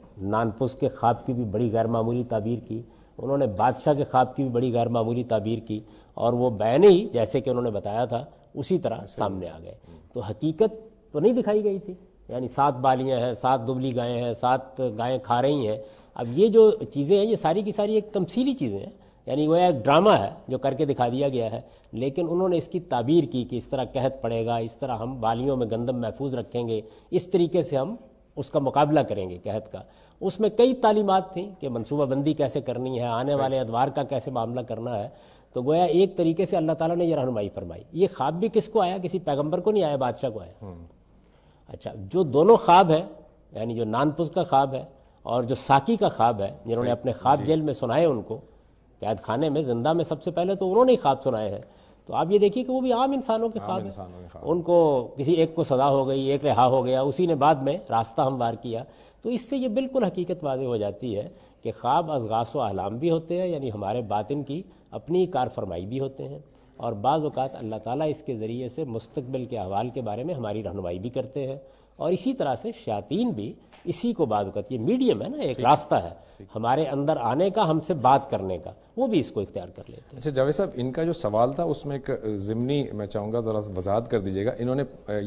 Speaker 2: نانپس کے خواب کی بھی بڑی غیر معمولی تعبیر کی، انہوں نے بادشاہ کے خواب کی بھی بڑی غیر معمولی تعبیر کی، اور وہ بین ہی جیسے کہ انہوں نے بتایا تھا اسی طرح سامنے آ گئے۔ تو حقیقت تو نہیں دکھائی گئی تھی، یعنی سات بالیاں ہیں، سات دبلی گائیں ہیں، سات گائیں کھا رہی ہیں، اب یہ جو چیزیں ہیں یہ ساری کی ساری ایک تمثیلی چیزیں ہیں، یعنی وہ ایک ڈرامہ ہے جو کر کے دکھا دیا گیا ہے، لیکن انہوں نے اس کی تعبیر کی کہ اس طرح قحط پڑے گا، اس طرح ہم بالیوں میں گندم محفوظ رکھیں گے، اس طریقے سے ہم اس کا مقابلہ کریں گے قحط کا۔ اس میں کئی تعلیمات تھیں کہ منصوبہ بندی کیسے کرنی ہے، آنے والے ادوار کا کیسے معاملہ کرنا ہے، تو گویا ایک طریقے سے اللہ تعالیٰ نے یہ رہنمائی فرمائی۔ یہ خواب بھی کس کو آیا؟ کسی پیغمبر کو نہیں آیا، بادشاہ کو آیا۔ اچھا، جو دونوں خواب ہیں، یعنی جو نانپس کا خواب ہے اور جو ساکی کا خواب ہے، جنہوں نے اپنے خواب جیل میں سنائے ان کو، قید خانے میں زندہ میں سب سے پہلے تو انہوں نے ہی خواب سنائے ہیں، تو آپ یہ دیکھیے کہ وہ بھی عام انسانوں کے خواب ہیں، ان کو کسی ایک کو سزا ہو گئی، ایک رہا ہو گیا، اسی نے بعد میں راستہ ہموار کیا، تو اس سے یہ بالکل حقیقت واضح ہو جاتی ہے کہ خواب اضغاث و احلام بھی ہوتے ہیں، یعنی ہمارے باطن کی اپنی کار فرمائی بھی ہوتے ہیں، اور بعض اوقات اللہ تعالیٰ اس کے ذریعے سے مستقبل کے احوال کے بارے میں ہماری رہنمائی بھی کرتے ہیں، اور اسی طرح سے شیاطین بھی اسی کو بعض اوقات، یہ میڈیم ہے نا، ایک راستہ ہے ہمارے اندر آنے کا، ہم سے بات کرنے کا، وہ بھی اس کو اختیار کر لیتے ہیں۔
Speaker 1: اچھا جاوید صاحب، ان کا جو سوال تھا اس میں ایک ضمنی میں چاہوں گا ذرا وضاحت کر دیجیے گا۔ انہوں نے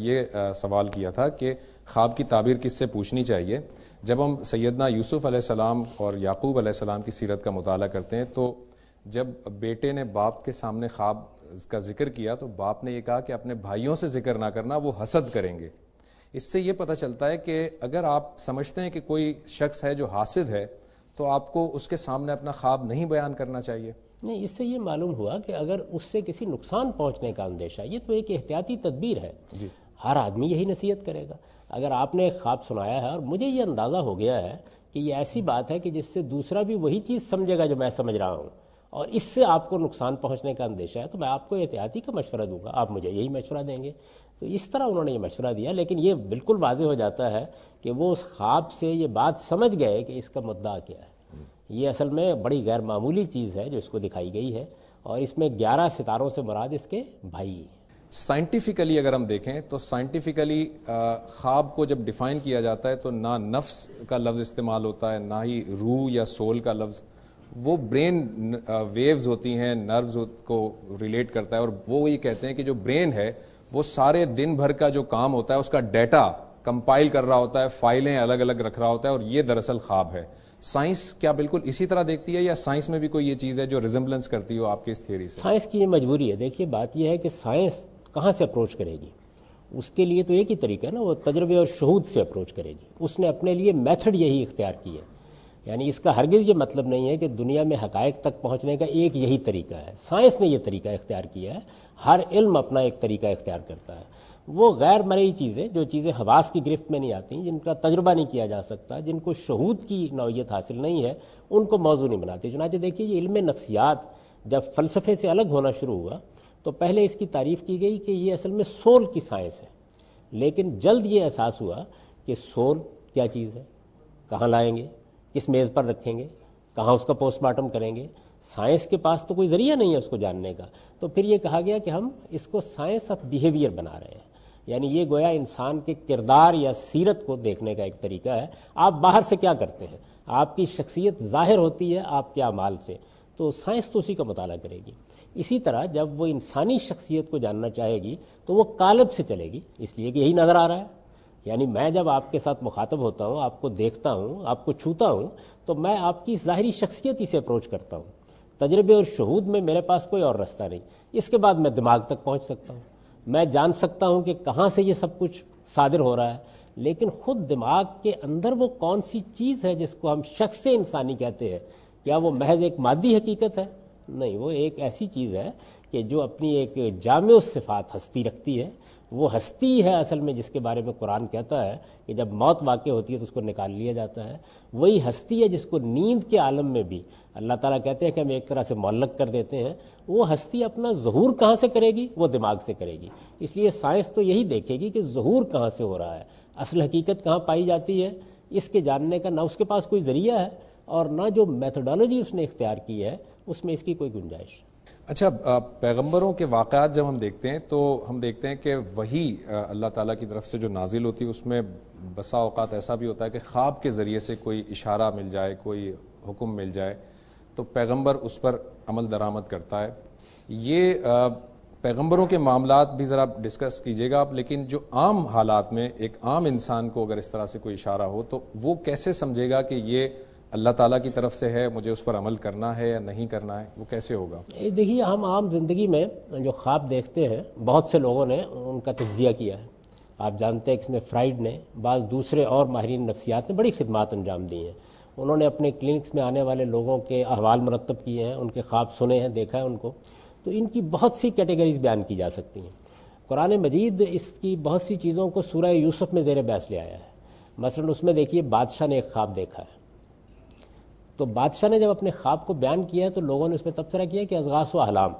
Speaker 1: یہ سوال کیا تھا کہ خواب کی تعبیر کس سے پوچھنی چاہیے؟ جب ہم سیدنا یوسف علیہ السلام اور یعقوب علیہ السلام کی سیرت کا مطالعہ کرتے ہیں تو جب بیٹے نے باپ کے سامنے خواب کا ذکر کیا تو باپ نے یہ کہا کہ اپنے بھائیوں سے ذکر نہ کرنا، وہ حسد کریں گے۔ اس سے یہ پتہ چلتا ہے کہ اگر آپ سمجھتے ہیں کہ کوئی شخص ہے جو حاسد ہے تو آپ کو اس کے سامنے اپنا خواب نہیں بیان کرنا چاہیے۔
Speaker 2: نہیں، اس سے یہ معلوم ہوا کہ اگر اس سے کسی نقصان پہنچنے کا اندیشہ، یہ تو ایک احتیاطی تدبیر ہے، جی ہر آدمی یہی نصیحت کرے گا۔ اگر آپ نے ایک خواب سنایا ہے اور مجھے یہ اندازہ ہو گیا ہے کہ یہ ایسی بات ہے کہ جس سے دوسرا بھی وہی چیز سمجھے گا جو میں سمجھ رہا ہوں، اور اس سے آپ کو نقصان پہنچنے کا اندیشہ ہے، تو میں آپ کو احتیاطی کا مشورہ دوں گا، آپ مجھے یہی مشورہ دیں گے۔ تو اس طرح انہوں نے یہ مشورہ دیا، لیکن یہ بالکل واضح ہو جاتا ہے کہ وہ اس خواب سے یہ بات سمجھ گئے کہ اس کا مدعا کیا ہے۔ یہ اصل میں بڑی غیر معمولی چیز ہے جو اس کو دکھائی گئی ہے، اور اس میں گیارہ ستاروں سے مراد اس کے بھائی۔
Speaker 1: سائنٹیفیکلی اگر ہم دیکھیں تو سائنٹیفیکلی خواب کو جب ڈیفائن کیا جاتا ہے تو نہ نفس کا لفظ استعمال ہوتا ہے، نہ ہی روح یا سول کا لفظ، وہ برین ویوز ہوتی ہیں، نروز کو ریلیٹ کرتا ہے، اور وہ یہ کہتے ہیں کہ جو برین ہے وہ سارے دن بھر کا جو کام ہوتا ہے اس کا ڈیٹا کمپائل کر رہا ہوتا ہے، فائلیں الگ الگ رکھ رہا ہوتا ہے، اور یہ دراصل خواب ہے۔ سائنس کیا بالکل اسی طرح دیکھتی ہے، یا سائنس میں بھی کوئی یہ چیز ہے جو ریزمبلنس کرتی ہو آپ کی اس تھیوری سے؟
Speaker 2: سائنس کی یہ مجبوری ہے۔ دیکھیے بات یہ ہے کہ سائنس کہاں سے اپروچ کرے گی؟ اس کے لیے تو ایک ہی طریقہ ہے نا، وہ تجربے اور شہود سے اپروچ کرے گی۔ اس نے اپنے لیے میتھڈ یہی اختیار کی ہے، یعنی اس کا ہرگز یہ مطلب نہیں ہے کہ دنیا میں حقائق تک پہنچنے کا ایک یہی طریقہ ہے۔ سائنس نے یہ طریقہ اختیار کیا ہے، ہر علم اپنا ایک طریقہ اختیار کرتا ہے۔ وہ غیر مرئی چیزیں، جو چیزیں حواس کی گرفت میں نہیں آتی، جن کا تجربہ نہیں کیا جا سکتا، جن کو شہود کی نوعیت حاصل نہیں ہے، ان کو موضوع نہیں بناتی۔ چنانچہ دیکھیے یہ علم نفسیات جب فلسفے سے الگ ہونا شروع ہوا تو پہلے اس کی تعریف کی گئی کہ یہ اصل میں سول کی سائنس ہے، لیکن جلد یہ احساس ہوا کہ سول کیا چیز ہے، کہاں لائیں گے، کس میز پر رکھیں گے، کہاں اس کا پوسٹ مارٹم کریں گے۔ سائنس کے پاس تو کوئی ذریعہ نہیں ہے اس کو جاننے کا، تو پھر یہ کہا گیا کہ ہم اس کو سائنس آف بیہیویئر بنا رہے ہیں، یعنی یہ گویا انسان کے کردار یا سیرت کو دیکھنے کا ایک طریقہ ہے۔ آپ باہر سے کیا کرتے ہیں، آپ کی شخصیت ظاہر ہوتی ہے آپ کے اعمال سے، تو سائنس تو اسی کا مطالعہ کرے گی۔ اسی طرح جب وہ انسانی شخصیت کو جاننا چاہے گی تو وہ قالب سے چلے گی، اس لیے کہ یہی نظر آ رہا ہے۔ یعنی میں جب آپ کے ساتھ مخاطب ہوتا ہوں، آپ کو دیکھتا ہوں، آپ کو چھوتا ہوں، تو میں آپ کی ظاہری شخصیت ہی سے اپروچ کرتا ہوں۔ تجربے اور شہود میں میرے پاس کوئی اور رستہ نہیں، اس کے بعد میں دماغ تک پہنچ سکتا ہوں، میں جان سکتا ہوں کہ کہاں سے یہ سب کچھ صادر ہو رہا ہے، لیکن خود دماغ کے اندر وہ کون سی چیز ہے جس کو ہم شخص انسانی کہتے ہیں، کیا وہ محض ایک مادی حقیقت ہے؟ نہیں، وہ ایک ایسی چیز ہے کہ جو اپنی ایک جامع صفات ہستی رکھتی ہے، وہ ہستی ہے اصل میں جس کے بارے میں قرآن کہتا ہے کہ جب موت واقع ہوتی ہے تو اس کو نکال لیا جاتا ہے. وہی ہستی ہے جس کو نیند کے عالم میں بھی اللہ تعالیٰ کہتے ہیں کہ ہم ایک طرح سے معلق کر دیتے ہیں. وہ ہستی اپنا ظہور کہاں سے کرے گی؟ وہ دماغ سے کرے گی. اس لیے سائنس تو یہی دیکھے گی کہ ظہور کہاں سے ہو رہا ہے، اصل حقیقت کہاں پائی جاتی ہے. اس کے جاننے کا نہ اس کے پاس کوئی ذریعہ ہے اور نہ جو میتھڈالوجی اس نے اختیار کی ہے اس میں اس کی کوئی گنجائش.
Speaker 1: اچھا، پیغمبروں کے واقعات جب ہم دیکھتے ہیں تو ہم دیکھتے ہیں کہ وہی اللہ تعالیٰ کی طرف سے جو نازل ہوتی ہے اس میں بسا اوقات ایسا بھی ہوتا ہے کہ خواب کے ذریعے سے کوئی اشارہ مل جائے، کوئی حکم مل جائے تو پیغمبر اس پر عمل درآمد کرتا ہے. یہ پیغمبروں کے معاملات بھی ذرا ڈسکس کیجیے گا آپ، لیکن جو عام حالات میں ایک عام انسان کو اگر اس طرح سے کوئی اشارہ ہو تو وہ کیسے سمجھے گا کہ یہ اللہ تعالیٰ کی طرف سے ہے، مجھے اس پر عمل کرنا ہے یا نہیں کرنا ہے؟ وہ کیسے ہوگا؟
Speaker 2: دیکھیے، ہم عام زندگی میں جو خواب دیکھتے ہیں بہت سے لوگوں نے ان کا تجزیہ کیا ہے. آپ جانتے ہیں کہ اس میں فرائیڈ نے، بعض دوسرے اور ماہرین نفسیات نے بڑی خدمات انجام دی ہیں. انہوں نے اپنے کلینکس میں آنے والے لوگوں کے احوال مرتب کیے ہیں، ان کے خواب سنے ہیں، دیکھا ہے ان کو. تو ان کی بہت سی کیٹیگریز بیان کی جا سکتی ہیں. قرآن مجید اس کی بہت سی چیزوں کو سورہ یوسف میں زیر بحث لے آیا ہے. مثلا اس میں دیکھیے بادشاہ نے ایک خواب دیکھا ہے، تو بادشاہ نے جب اپنے خواب کو بیان کیا ہے تو لوگوں نے اس پہ تبصرہ کیا کہ اضغاث و احلام،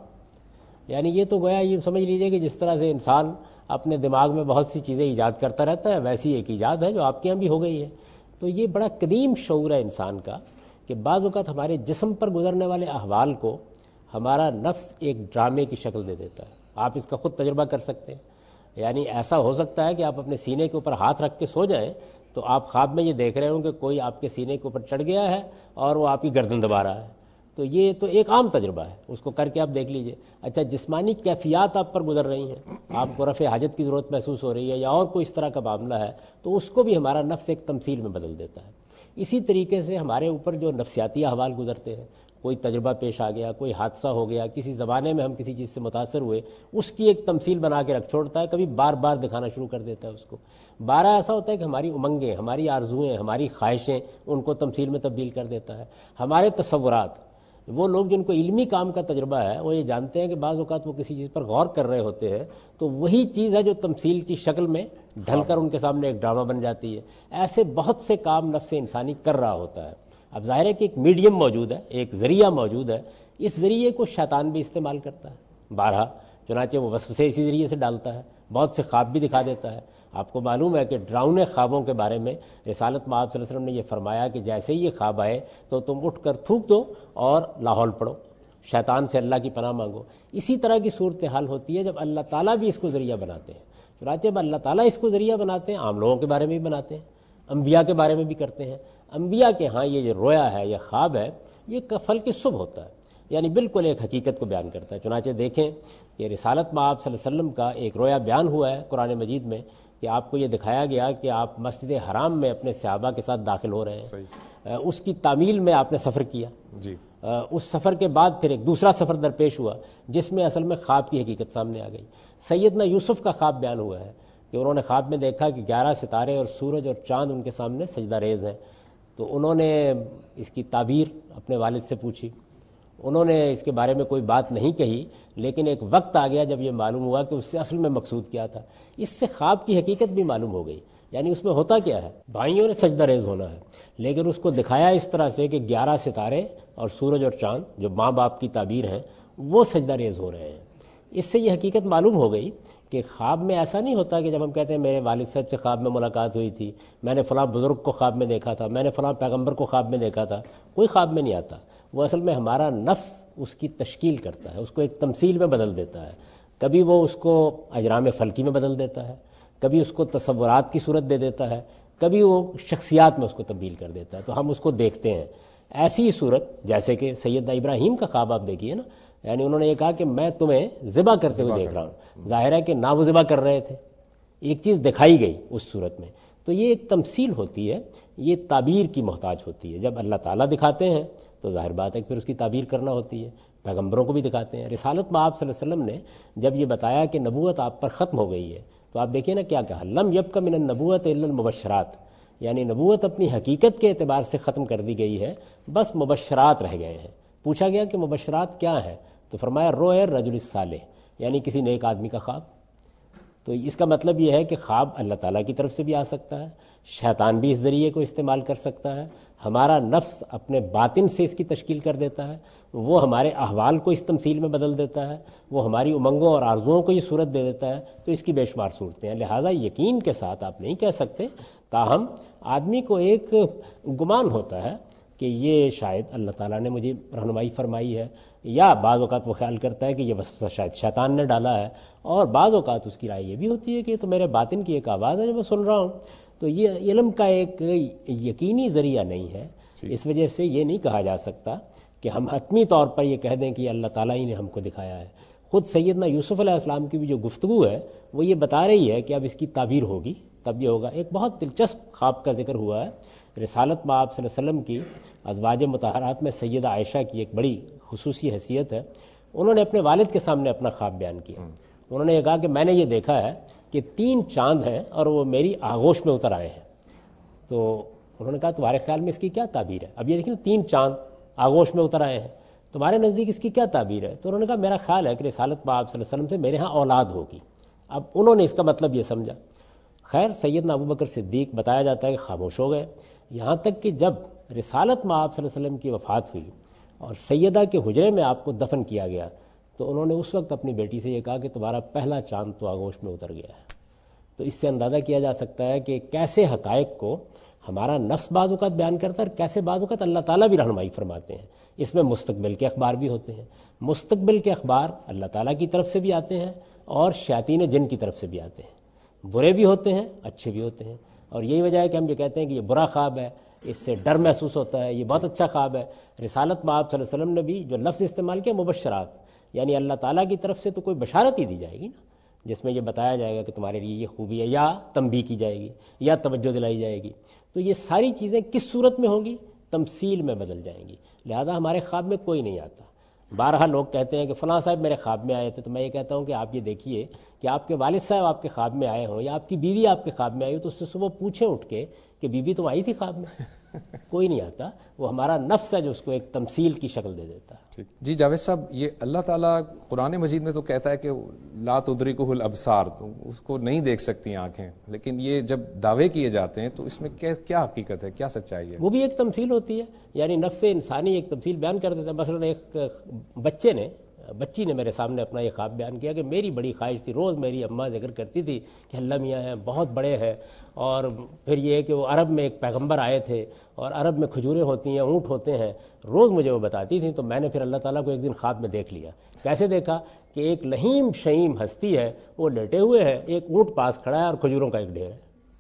Speaker 2: یعنی یہ تو گویا یہ سمجھ لیجئے کہ جس طرح سے انسان اپنے دماغ میں بہت سی چیزیں ایجاد کرتا رہتا ہے ویسی ایک ایجاد ہے جو آپ کے یہاں بھی ہو گئی ہے. تو یہ بڑا قدیم شعور ہے انسان کا کہ بعض اوقات ہمارے جسم پر گزرنے والے احوال کو ہمارا نفس ایک ڈرامے کی شکل دے دیتا ہے. آپ اس کا خود تجربہ کر سکتے ہیں. یعنی ایسا ہو سکتا ہے کہ آپ اپنے سینے کے اوپر ہاتھ رکھ کے سو جائیں تو آپ خواب میں یہ دیکھ رہے ہوں کہ کوئی آپ کے سینے کے اوپر چڑھ گیا ہے اور وہ آپ کی گردن دبا رہا ہے. تو یہ تو ایک عام تجربہ ہے، اس کو کر کے آپ دیکھ لیجئے. اچھا، جسمانی کیفیات آپ پر گزر رہی ہیں، آپ کو رفع حاجت کی ضرورت محسوس ہو رہی ہے یا اور کوئی اس طرح کا معاملہ ہے تو اس کو بھی ہمارا نفس ایک تمثیل میں بدل دیتا ہے. اسی طریقے سے ہمارے اوپر جو نفسیاتی احوال گزرتے ہیں، کوئی تجربہ پیش آ گیا، کوئی حادثہ ہو گیا، کسی زمانے میں ہم کسی چیز سے متاثر ہوئے، اس کی ایک تمثیل بنا کے رکھ چھوڑتا ہے، کبھی بار بار دکھانا شروع کر دیتا ہے اس کو. بارہ ایسا ہوتا ہے کہ ہماری امنگیں، ہماری آرزوئیں، ہماری خواہشیں ان کو تمثیل میں تبدیل کر دیتا ہے. ہمارے تصورات، وہ لوگ جن کو علمی کام کا تجربہ ہے وہ یہ جانتے ہیں کہ بعض اوقات وہ کسی چیز پر غور کر رہے ہوتے ہیں تو وہی چیز ہے جو تمثیل کی شکل میں ڈھل کر ان کے سامنے ایک ڈرامہ بن جاتی ہے. ایسے بہت سے کام نفس انسانی کر رہا ہوتا ہے. اب ظاہر ہے کہ ایک میڈیم موجود ہے، ایک ذریعہ موجود ہے، اس ذریعے کو شیطان بھی استعمال کرتا ہے بارہا، چنانچہ وہ وسوسے اسی ذریعے سے ڈالتا ہے، بہت سے خواب بھی دکھا دیتا ہے. آپ کو معلوم ہے کہ ڈراؤنے خوابوں کے بارے میں رسالت مآب صلی اللہ علیہ وسلم نے یہ فرمایا کہ جیسے ہی یہ خواب آئے تو تم اٹھ کر تھوک دو اور لاہور پڑھو، شیطان سے اللہ کی پناہ مانگو. اسی طرح کی صورتحال ہوتی ہے جب اللہ تعالیٰ بھی اس کو ذریعہ بناتے ہیں. چنانچہ جب اللہ تعالیٰ اس کو ذریعہ بناتے ہیں، عام لوگوں کے بارے میں بھی بناتے ہیں، انبیاء کے بارے میں بھی کرتے ہیں. انبیاء کے ہاں یہ جو رویا ہے، یہ خواب ہے، یہ کفل کی صبح ہوتا ہے، یعنی بالکل ایک حقیقت کو بیان کرتا ہے. چنانچہ دیکھیں کہ رسالت مآب صلی اللہ علیہ وسلم کا ایک رویا بیان ہوا ہے قرآن مجید میں کہ آپ کو یہ دکھایا گیا کہ آپ مسجد حرام میں اپنے صحابہ کے ساتھ داخل ہو رہے ہیں. اس کی تعمیل میں آپ نے سفر کیا. جی. اس سفر کے بعد پھر ایک دوسرا سفر درپیش ہوا جس میں اصل میں خواب کی حقیقت سامنے آ گئی. سیدنا یوسف کا خواب بیان ہوا ہے کہ انہوں نے خواب میں دیکھا کہ گیارہ ستارے اور سورج اور چاند ان کے سامنے سجدہ ریز ہیں. تو انہوں نے اس کی تعبیر اپنے والد سے پوچھی. انہوں نے اس کے بارے میں کوئی بات نہیں کہی، لیکن ایک وقت آ گیا جب یہ معلوم ہوا کہ اس سے اصل میں مقصود کیا تھا. اس سے خواب کی حقیقت بھی معلوم ہو گئی. یعنی اس میں ہوتا کیا ہے، بھائیوں نے سجدہ ریز ہونا ہے، لیکن اس کو دکھایا اس طرح سے کہ گیارہ ستارے اور سورج اور چاند جو ماں باپ کی تعبیر ہیں وہ سجدہ ریز ہو رہے ہیں. اس سے یہ حقیقت معلوم ہو گئی کہ خواب میں ایسا نہیں ہوتا کہ جب ہم کہتے ہیں میرے والد صاحب سے خواب میں ملاقات ہوئی تھی، میں نے فلاں بزرگ کو خواب میں دیکھا تھا، میں نے فلاں پیغمبر کو خواب میں دیکھا تھا. کوئی خواب میں نہیں آتا. وہ اصل میں ہمارا نفس اس کی تشکیل کرتا ہے، اس کو ایک تمثیل میں بدل دیتا ہے. کبھی وہ اس کو اجرام فلکی میں بدل دیتا ہے، کبھی اس کو تصورات کی صورت دے دیتا ہے، کبھی وہ شخصیات میں اس کو تبدیل کر دیتا ہے. تو ہم اس کو دیکھتے ہیں ایسی ہی صورت جیسے کہ سیدنا ابراہیم کا خواب آپ دیکھیے نا. یعنی انہوں نے یہ کہا کہ میں تمہیں ذبح کرتے ہوئے دیکھ رہا ہوں. ظاہر ہے کہ نہ وہ ذبح کر رہے تھے، ایک چیز دکھائی گئی اس صورت میں. تو یہ ایک تمثیل ہوتی ہے، یہ تعبیر کی محتاج ہوتی ہے. جب اللہ تعالیٰ دکھاتے ہیں تو ظاہر بات ہے کہ پھر اس کی تعبیر کرنا ہوتی ہے. پیغمبروں کو بھی دکھاتے ہیں. رسالت مآب صلی اللہ علیہ وسلم نے جب یہ بتایا کہ نبوت آپ پر ختم ہو گئی ہے تو آپ دیکھیں نا کیا کہا، لم یبق من النبوت الا المبشرات، یعنی نبوت اپنی حقیقت کے اعتبار سے ختم کر دی گئی ہے، بس مبشرات رہ گئے ہیں. پوچھا گیا کہ مبشرات کیا ہیں تو فرمایا روئے رجل الصالح، یعنی کسی نیک آدمی کا خواب. تو اس کا مطلب یہ ہے کہ خواب اللہ تعالیٰ کی طرف سے بھی آ سکتا ہے، شیطان بھی اس ذریعے کو استعمال کر سکتا ہے، ہمارا نفس اپنے باطن سے اس کی تشکیل کر دیتا ہے، وہ ہمارے احوال کو اس تمثیل میں بدل دیتا ہے، وہ ہماری امنگوں اور آرزوؤں کو یہ صورت دے دیتا ہے. تو اس کی بے شمار صورتیں ہیں. لہٰذا یقین کے ساتھ آپ نہیں کہہ سکتے، تاہم آدمی کو ایک گمان ہوتا ہے کہ یہ شاید اللہ تعالیٰ نے مجھے رہنمائی فرمائی ہے، یا بعض اوقات وہ خیال کرتا ہے کہ یہ وسوسہ شاید شیطان نے ڈالا ہے، اور بعض اوقات اس کی رائے یہ بھی ہوتی ہے کہ یہ تو میرے باطن کی ایک آواز ہے جو میں سن رہا ہوں. تو یہ علم کا ایک یقینی ذریعہ نہیں ہے. اس وجہ سے یہ نہیں کہا جا سکتا کہ ہم حتمی طور پر یہ کہہ دیں کہ یہ اللہ تعالیٰ ہی نے ہم کو دکھایا ہے. خود سیدنا یوسف علیہ السلام کی بھی جو گفتگو ہے وہ یہ بتا رہی ہے کہ اب اس کی تعبیر ہوگی تب یہ ہوگا. ایک بہت دلچسپ خواب کا ذکر ہوا ہے رسالت میں آپ صلی اللہ علیہ وسلم کی ازواج مطہرات میں سیدہ عائشہ کی ایک بڑی خصوصی حیثیت ہے. انہوں نے اپنے والد کے سامنے اپنا خواب بیان کیا. انہوں نے یہ کہا کہ میں نے یہ دیکھا ہے کہ تین چاند ہیں اور وہ میری آغوش میں اتر آئے ہیں. تو انہوں نے کہا تمہارے خیال میں اس کی کیا تعبیر ہے؟ اب یہ دیکھیں تین چاند آغوش میں اتر آئے ہیں، تمہارے نزدیک اس کی کیا تعبیر ہے؟ تو انہوں نے کہا میرا خیال ہے کہ رسالت میں آپ صلی اللہ علیہ وسلم سے میرے ہاں اولاد ہوگی. اب انہوں نے اس کا مطلب یہ سمجھا. خیر سیدنا ابو بکر صدیق بتایا جاتا ہے کہ خاموش ہو گئے، یہاں تک کہ جب رسالت میں آپ صلی اللہ علیہ وسلم کی وفات ہوئی اور سیدہ کے حجرے میں آپ کو دفن کیا گیا تو انہوں نے اس وقت اپنی بیٹی سے یہ کہا کہ تمہارا پہلا چاند تو آغوش میں اتر گیا ہے. تو اس سے اندازہ کیا جا سکتا ہے کہ کیسے حقائق کو ہمارا نفس بعض اوقات بیان کرتا ہے اور کیسے بعض اوقات اللہ تعالیٰ بھی رہنمائی فرماتے ہیں. اس میں مستقبل کے اخبار بھی ہوتے ہیں. مستقبل کے اخبار اللہ تعالیٰ کی طرف سے بھی آتے ہیں اور شیاطین جن کی طرف سے بھی آتے ہیں. برے بھی ہوتے ہیں اچھے بھی ہوتے ہیں. اور یہی وجہ ہے کہ ہم یہ کہتے ہیں کہ یہ برا خواب ہے، اس سے ڈر محسوس ہوتا ہے، یہ بہت اچھا خواب ہے. رسالت میں آپ صلی اللہ علیہ وسلم نے بھی جو لفظ استعمال کیا مبشرات، یعنی اللہ تعالیٰ کی طرف سے تو کوئی بشارت ہی دی جائے گی نا، جس میں یہ بتایا جائے گا کہ تمہارے لیے یہ خوبی ہے، یا تنبیہ کی جائے گی یا توجہ دلائی جائے گی. تو یہ ساری چیزیں کس صورت میں ہوں گی؟ تمثیل میں بدل جائیں گی. لہذا ہمارے خواب میں کوئی نہیں آتا. بارہا لوگ کہتے ہیں کہ فلاں صاحب میرے خواب میں آئے تھے، تو میں یہ کہتا ہوں کہ آپ یہ دیکھیے کہ آپ کے والد صاحب آپ کے خواب میں آئے ہوں یا آپ کی بیوی آپ کے خواب میں آئی ہو تو اس سے صبح پوچھیں اٹھ کے کہ بیوی تم آئی تھی خواب میں؟ کوئی نہیں آتا. وہ ہمارا نفس ہے جو اس کو ایک تمثیل کی شکل دے دیتا ہے.
Speaker 1: جی جاوید صاحب، یہ اللہ تعالیٰ قرآن مجید میں تو کہتا ہے کہ لا تدرکہ الابصار، تو اس کو نہیں دیکھ سکتی آنکھیں، لیکن یہ جب دعوے کیے جاتے ہیں تو اس میں کیا حقیقت ہے، کیا سچائی ہے؟
Speaker 2: وہ بھی ایک تمثیل ہوتی ہے، یعنی نفس انسانی ایک تمثیل بیان کر دیتا ہے. مثلا ایک بچے نے بچی نے میرے سامنے اپنا یہ خواب بیان کیا کہ میری بڑی خواہش تھی، روز میری اماں ذکر کرتی تھی کہ اللہ میاں ہیں بہت بڑے ہیں، اور پھر یہ کہ وہ عرب میں ایک پیغمبر آئے تھے اور عرب میں کھجوریں ہوتی ہیں، اونٹ ہوتے ہیں، روز مجھے وہ بتاتی تھیں. تو میں نے پھر اللہ تعالیٰ کو ایک دن خواب میں دیکھ لیا. کیسے دیکھا؟ کہ ایک لہیم شہیم ہستی ہے، وہ لیٹے ہوئے ہے، ایک اونٹ پاس کھڑا ہے اور کھجوروں کا ایک ڈھیر ہے.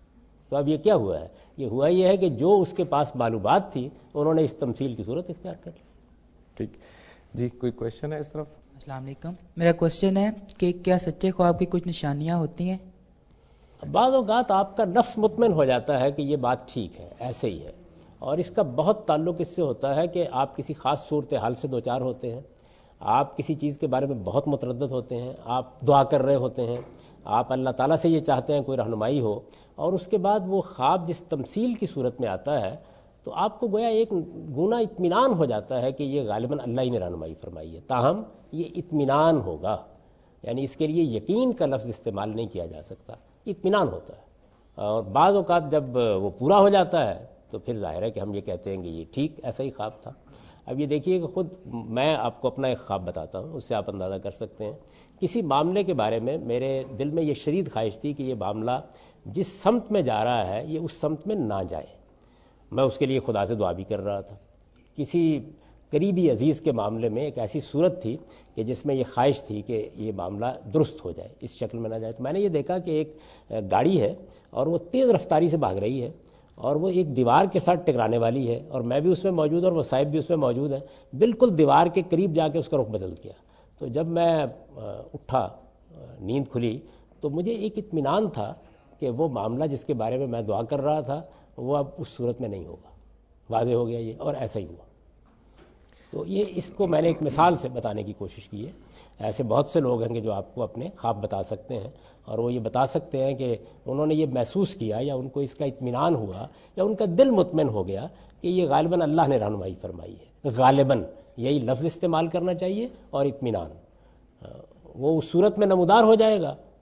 Speaker 2: تو اب یہ کیا ہوا ہے؟ یہ ہوا یہ ہے کہ جو اس کے پاس معلومات تھی انہوں نے اس تمثیل کی صورت اختیار کر لی.
Speaker 1: ٹھیک جی، کوئی کویشچن ہے اس طرف؟
Speaker 8: السلام علیکم، میرا کوشچن ہے کہ کیا سچے خواب کی کچھ نشانیاں ہوتی ہیں؟
Speaker 2: بعض اوقات آپ کا نفس مطمئن ہو جاتا ہے کہ یہ بات ٹھیک ہے، ایسے ہی ہے، اور اس کا بہت تعلق اس سے ہوتا ہے کہ آپ کسی خاص صورتحال سے دوچار ہوتے ہیں، آپ کسی چیز کے بارے میں بہت متردد ہوتے ہیں، آپ دعا کر رہے ہوتے ہیں، آپ اللہ تعالیٰ سے یہ چاہتے ہیں کوئی رہنمائی ہو، اور اس کے بعد وہ خواب جس تمثیل کی صورت میں آتا ہے تو آپ کو گویا ایک گونا اطمینان ہو جاتا ہے کہ یہ غالباً اللہ ہی نے رہنمائی فرمائی ہے. تاہم یہ اطمینان ہوگا، یعنی اس کے لیے یقین کا لفظ استعمال نہیں کیا جا سکتا، اطمینان ہوتا ہے. اور بعض اوقات جب وہ پورا ہو جاتا ہے تو پھر ظاہر ہے کہ ہم یہ کہتے ہیں کہ یہ ٹھیک ایسا ہی خواب تھا. اب یہ دیکھیے کہ خود میں آپ کو اپنا ایک خواب بتاتا ہوں، اس سے آپ اندازہ کر سکتے ہیں. کسی معاملے کے بارے میں میرے دل میں یہ شدید خواہش تھی کہ یہ معاملہ جس سمت میں جا رہا ہے یہ اس سمت میں نہ جائے. میں اس کے لیے خدا سے دعا بھی کر رہا تھا. کسی قریبی عزیز کے معاملے میں ایک ایسی صورت تھی کہ جس میں یہ خواہش تھی کہ یہ معاملہ درست ہو جائے، اس شکل میں نہ جائے. تو میں نے یہ دیکھا کہ ایک گاڑی ہے اور وہ تیز رفتاری سے بھاگ رہی ہے اور وہ ایک دیوار کے ساتھ ٹکرانے والی ہے، اور میں بھی اس میں موجود اور وہ صاحب بھی اس میں موجود ہیں. بالکل دیوار کے قریب جا کے اس کا رخ بدل گیا. تو جب میں اٹھا، نیند کھلی، تو مجھے ایک اطمینان تھا کہ وہ معاملہ جس کے بارے میں میں دعا کر رہا تھا وہ اب اس صورت میں نہیں ہوگا. واضح ہو گیا یہ، اور ایسا ہی ہوا. تو یہ اس کو میں نے ایک مثال سے بتانے کی کوشش کی ہے. ایسے بہت سے لوگ ہیں کہ جو آپ کو اپنے خواب بتا سکتے ہیں، اور وہ یہ بتا سکتے ہیں کہ انہوں نے یہ محسوس کیا یا ان کو اس کا اطمینان ہوا یا ان کا دل مطمئن ہو گیا کہ یہ غالباً اللہ نے رہنمائی فرمائی ہے. غالباً یہی لفظ استعمال کرنا چاہیے، اور اطمینان. وہ اس صورت میں نمودار ہو جائے گا تو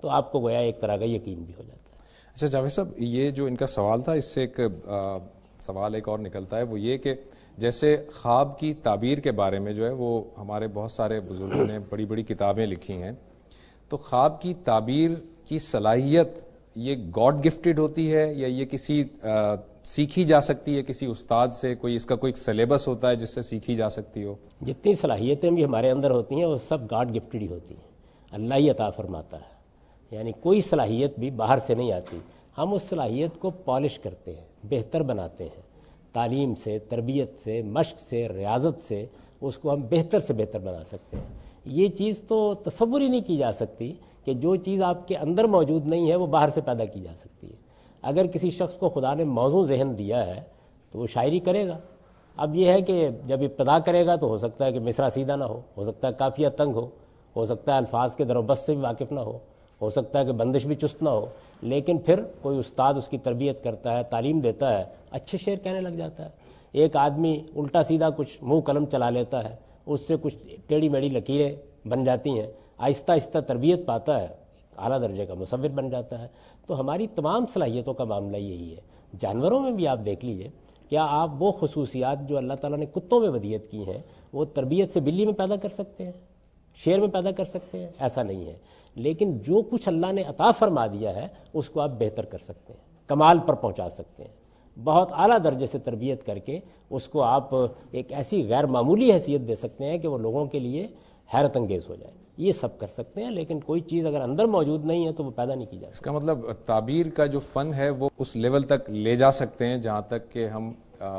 Speaker 2: تو آپ کو گویا ایک طرح کا یقین بھی ہو جاتا ہے.
Speaker 1: اچھا جاوید صاحب، یہ جو ان کا سوال تھا، اس سے ایک آ, سوال ایک اور نکلتا ہے، وہ یہ کہ جیسے خواب کی تعبیر کے بارے میں جو ہے وہ ہمارے بہت سارے بزرگوں نے بڑی بڑی کتابیں لکھی ہیں، تو خواب کی تعبیر کی صلاحیت یہ گاڈ گفٹڈ ہوتی ہے یا یہ کسی آ, سیکھی جا سکتی ہے کسی استاد سے؟ کوئی اس کا کوئی سلیبس ہوتا ہے جس سے سیکھی جا سکتی ہو؟
Speaker 2: جتنی صلاحیتیں بھی ہمارے اندر ہوتی ہیں وہ سب گاڈ گفٹڈ ہی ہوتی ہیں، اللہ ہی عطا فرماتا ہے. یعنی کوئی صلاحیت بھی باہر سے نہیں آتی، ہم اس صلاحیت کو پالش کرتے ہیں، بہتر بناتے ہیں، تعلیم سے، تربیت سے، مشق سے، ریاضت سے اس کو ہم بہتر سے بہتر بنا سکتے ہیں. یہ چیز تو تصور ہی نہیں کی جا سکتی کہ جو چیز آپ کے اندر موجود نہیں ہے وہ باہر سے پیدا کی جا سکتی ہے. اگر کسی شخص کو خدا نے موزوں ذہن دیا ہے تو وہ شاعری کرے گا. اب یہ ہے کہ جب ابتدا کرے گا تو ہو سکتا ہے کہ مصرع سیدھا نہ ہو، ہو سکتا ہے قافیہ تنگ ہو، ہو سکتا ہے الفاظ کے در و بس سے بھی واقف نہ ہو، ہو سکتا ہے کہ بندش بھی چست نہ ہو، لیکن پھر کوئی استاد اس کی تربیت کرتا ہے، تعلیم دیتا ہے، اچھے شعر کہنے لگ جاتا ہے. ایک آدمی الٹا سیدھا کچھ منہ قلم چلا لیتا ہے، اس سے کچھ ٹیڑھی میڑھی لکیریں بن جاتی ہیں، آہستہ آہستہ تربیت پاتا ہے، اعلیٰ درجے کا مصور بن جاتا ہے. تو ہماری تمام صلاحیتوں کا معاملہ یہی ہے. جانوروں میں بھی آپ دیکھ لیجئے، کیا آپ وہ خصوصیات جو اللہ تعالیٰ نے کتوں میں ودیت کی ہیں وہ تربیت سے بلی میں پیدا کر سکتے ہیں، شیر میں پیدا کر سکتے ہیں؟ ایسا نہیں ہے. لیکن جو کچھ اللہ نے عطا فرما دیا ہے اس کو آپ بہتر کر سکتے ہیں، کمال پر پہنچا سکتے ہیں. بہت اعلیٰ درجے سے تربیت کر کے اس کو آپ ایک ایسی غیر معمولی حیثیت دے سکتے ہیں کہ وہ لوگوں کے لیے حیرت انگیز ہو جائے. یہ سب کر سکتے ہیں، لیکن کوئی چیز اگر اندر موجود نہیں ہے تو وہ پیدا نہیں کی جا سکتی.
Speaker 1: اس کا مطلب تعبیر کا جو فن ہے وہ اس لیول تک لے جا سکتے ہیں جہاں تک کہ ہم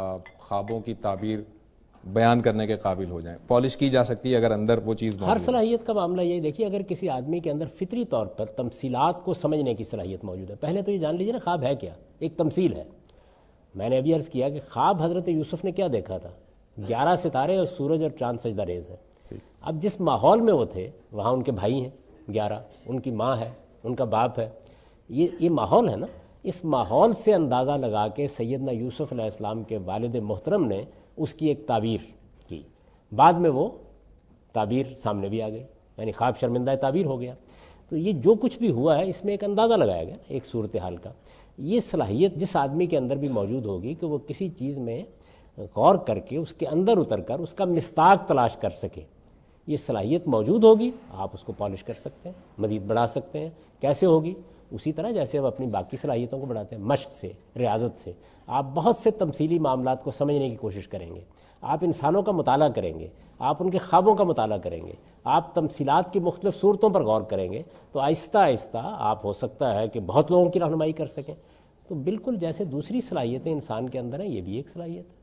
Speaker 1: خوابوں کی تعبیر بیان کرنے کے قابل ہو جائیں، پالش کی جا سکتی ہے اگر اندر وہ چیز موجود ہے.
Speaker 2: ہر صلاحیت کا معاملہ یہ دیکھیے، اگر کسی آدمی کے اندر فطری طور پر تمثیلات کو سمجھنے کی صلاحیت موجود ہے. پہلے تو یہ جان لیجیے نا خواب ہے کیا، ایک تمثیل ہے. میں نے ابھی عرض کیا کہ خواب حضرت یوسف نے کیا دیکھا تھا؟ گیارہ ستارے اور سورج اور چاند سجدہ ریز ہے. اب جس ماحول میں وہ تھے وہاں ان کے بھائی ہیں گیارہ، ان کی ماں ہے، ان کا باپ ہے، یہ یہ ماحول ہے نا. اس ماحول سے اندازہ لگا کے سیدنا یوسف علیہ السلام کے والد محترم نے اس کی ایک تعبیر کی. بعد میں وہ تعبیر سامنے بھی آ گئی، یعنی خواب شرمندہ تعبیر ہو گیا. تو یہ جو کچھ بھی ہوا ہے اس میں ایک اندازہ لگایا گیا ایک صورتحال کا. یہ صلاحیت جس آدمی کے اندر بھی موجود ہوگی کہ وہ کسی چیز میں غور کر کے اس کے اندر اتر کر اس کا مصداق تلاش کر سکے، یہ صلاحیت موجود ہوگی. آپ اس کو پالش کر سکتے ہیں، مزید بڑھا سکتے ہیں. کیسے ہوگی؟ اسی طرح جیسے ہم اپنی باقی صلاحیتوں کو بڑھاتے ہیں، مشق سے، ریاضت سے. آپ بہت سے تمثیلی معاملات کو سمجھنے کی کوشش کریں گے، آپ انسانوں کا مطالعہ کریں گے، آپ ان کے خوابوں کا مطالعہ کریں گے، آپ تمثیلات کی مختلف صورتوں پر غور کریں گے، تو آہستہ آہستہ آپ ہو سکتا ہے کہ بہت لوگوں کی رہنمائی کر سکیں. تو بالکل جیسے دوسری صلاحیتیں انسان کے اندر ہیں، یہ بھی ایک صلاحیت ہے.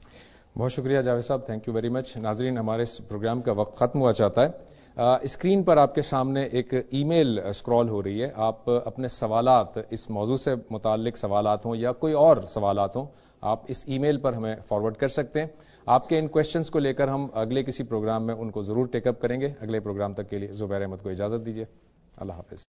Speaker 1: بہت شکریہ جاوید صاحب، تھینک یو ویری مچ. ناظرین، ہمارے اس پروگرام کا وقت ختم ہوا چاہتا ہے. اسکرین پر آپ کے سامنے ایک ای میل اسکرول ہو رہی ہے. آپ اپنے سوالات، اس موضوع سے متعلق سوالات ہوں یا کوئی اور سوالات ہوں، آپ اس ای میل پر ہمیں فارورڈ کر سکتے ہیں. آپ کے ان کویشچنز کو لے کر ہم اگلے کسی پروگرام میں ان کو ضرور ٹیک اپ کریں گے. اگلے پروگرام تک کے لیے زبیر احمد کو اجازت دیجیے. اللہ حافظ.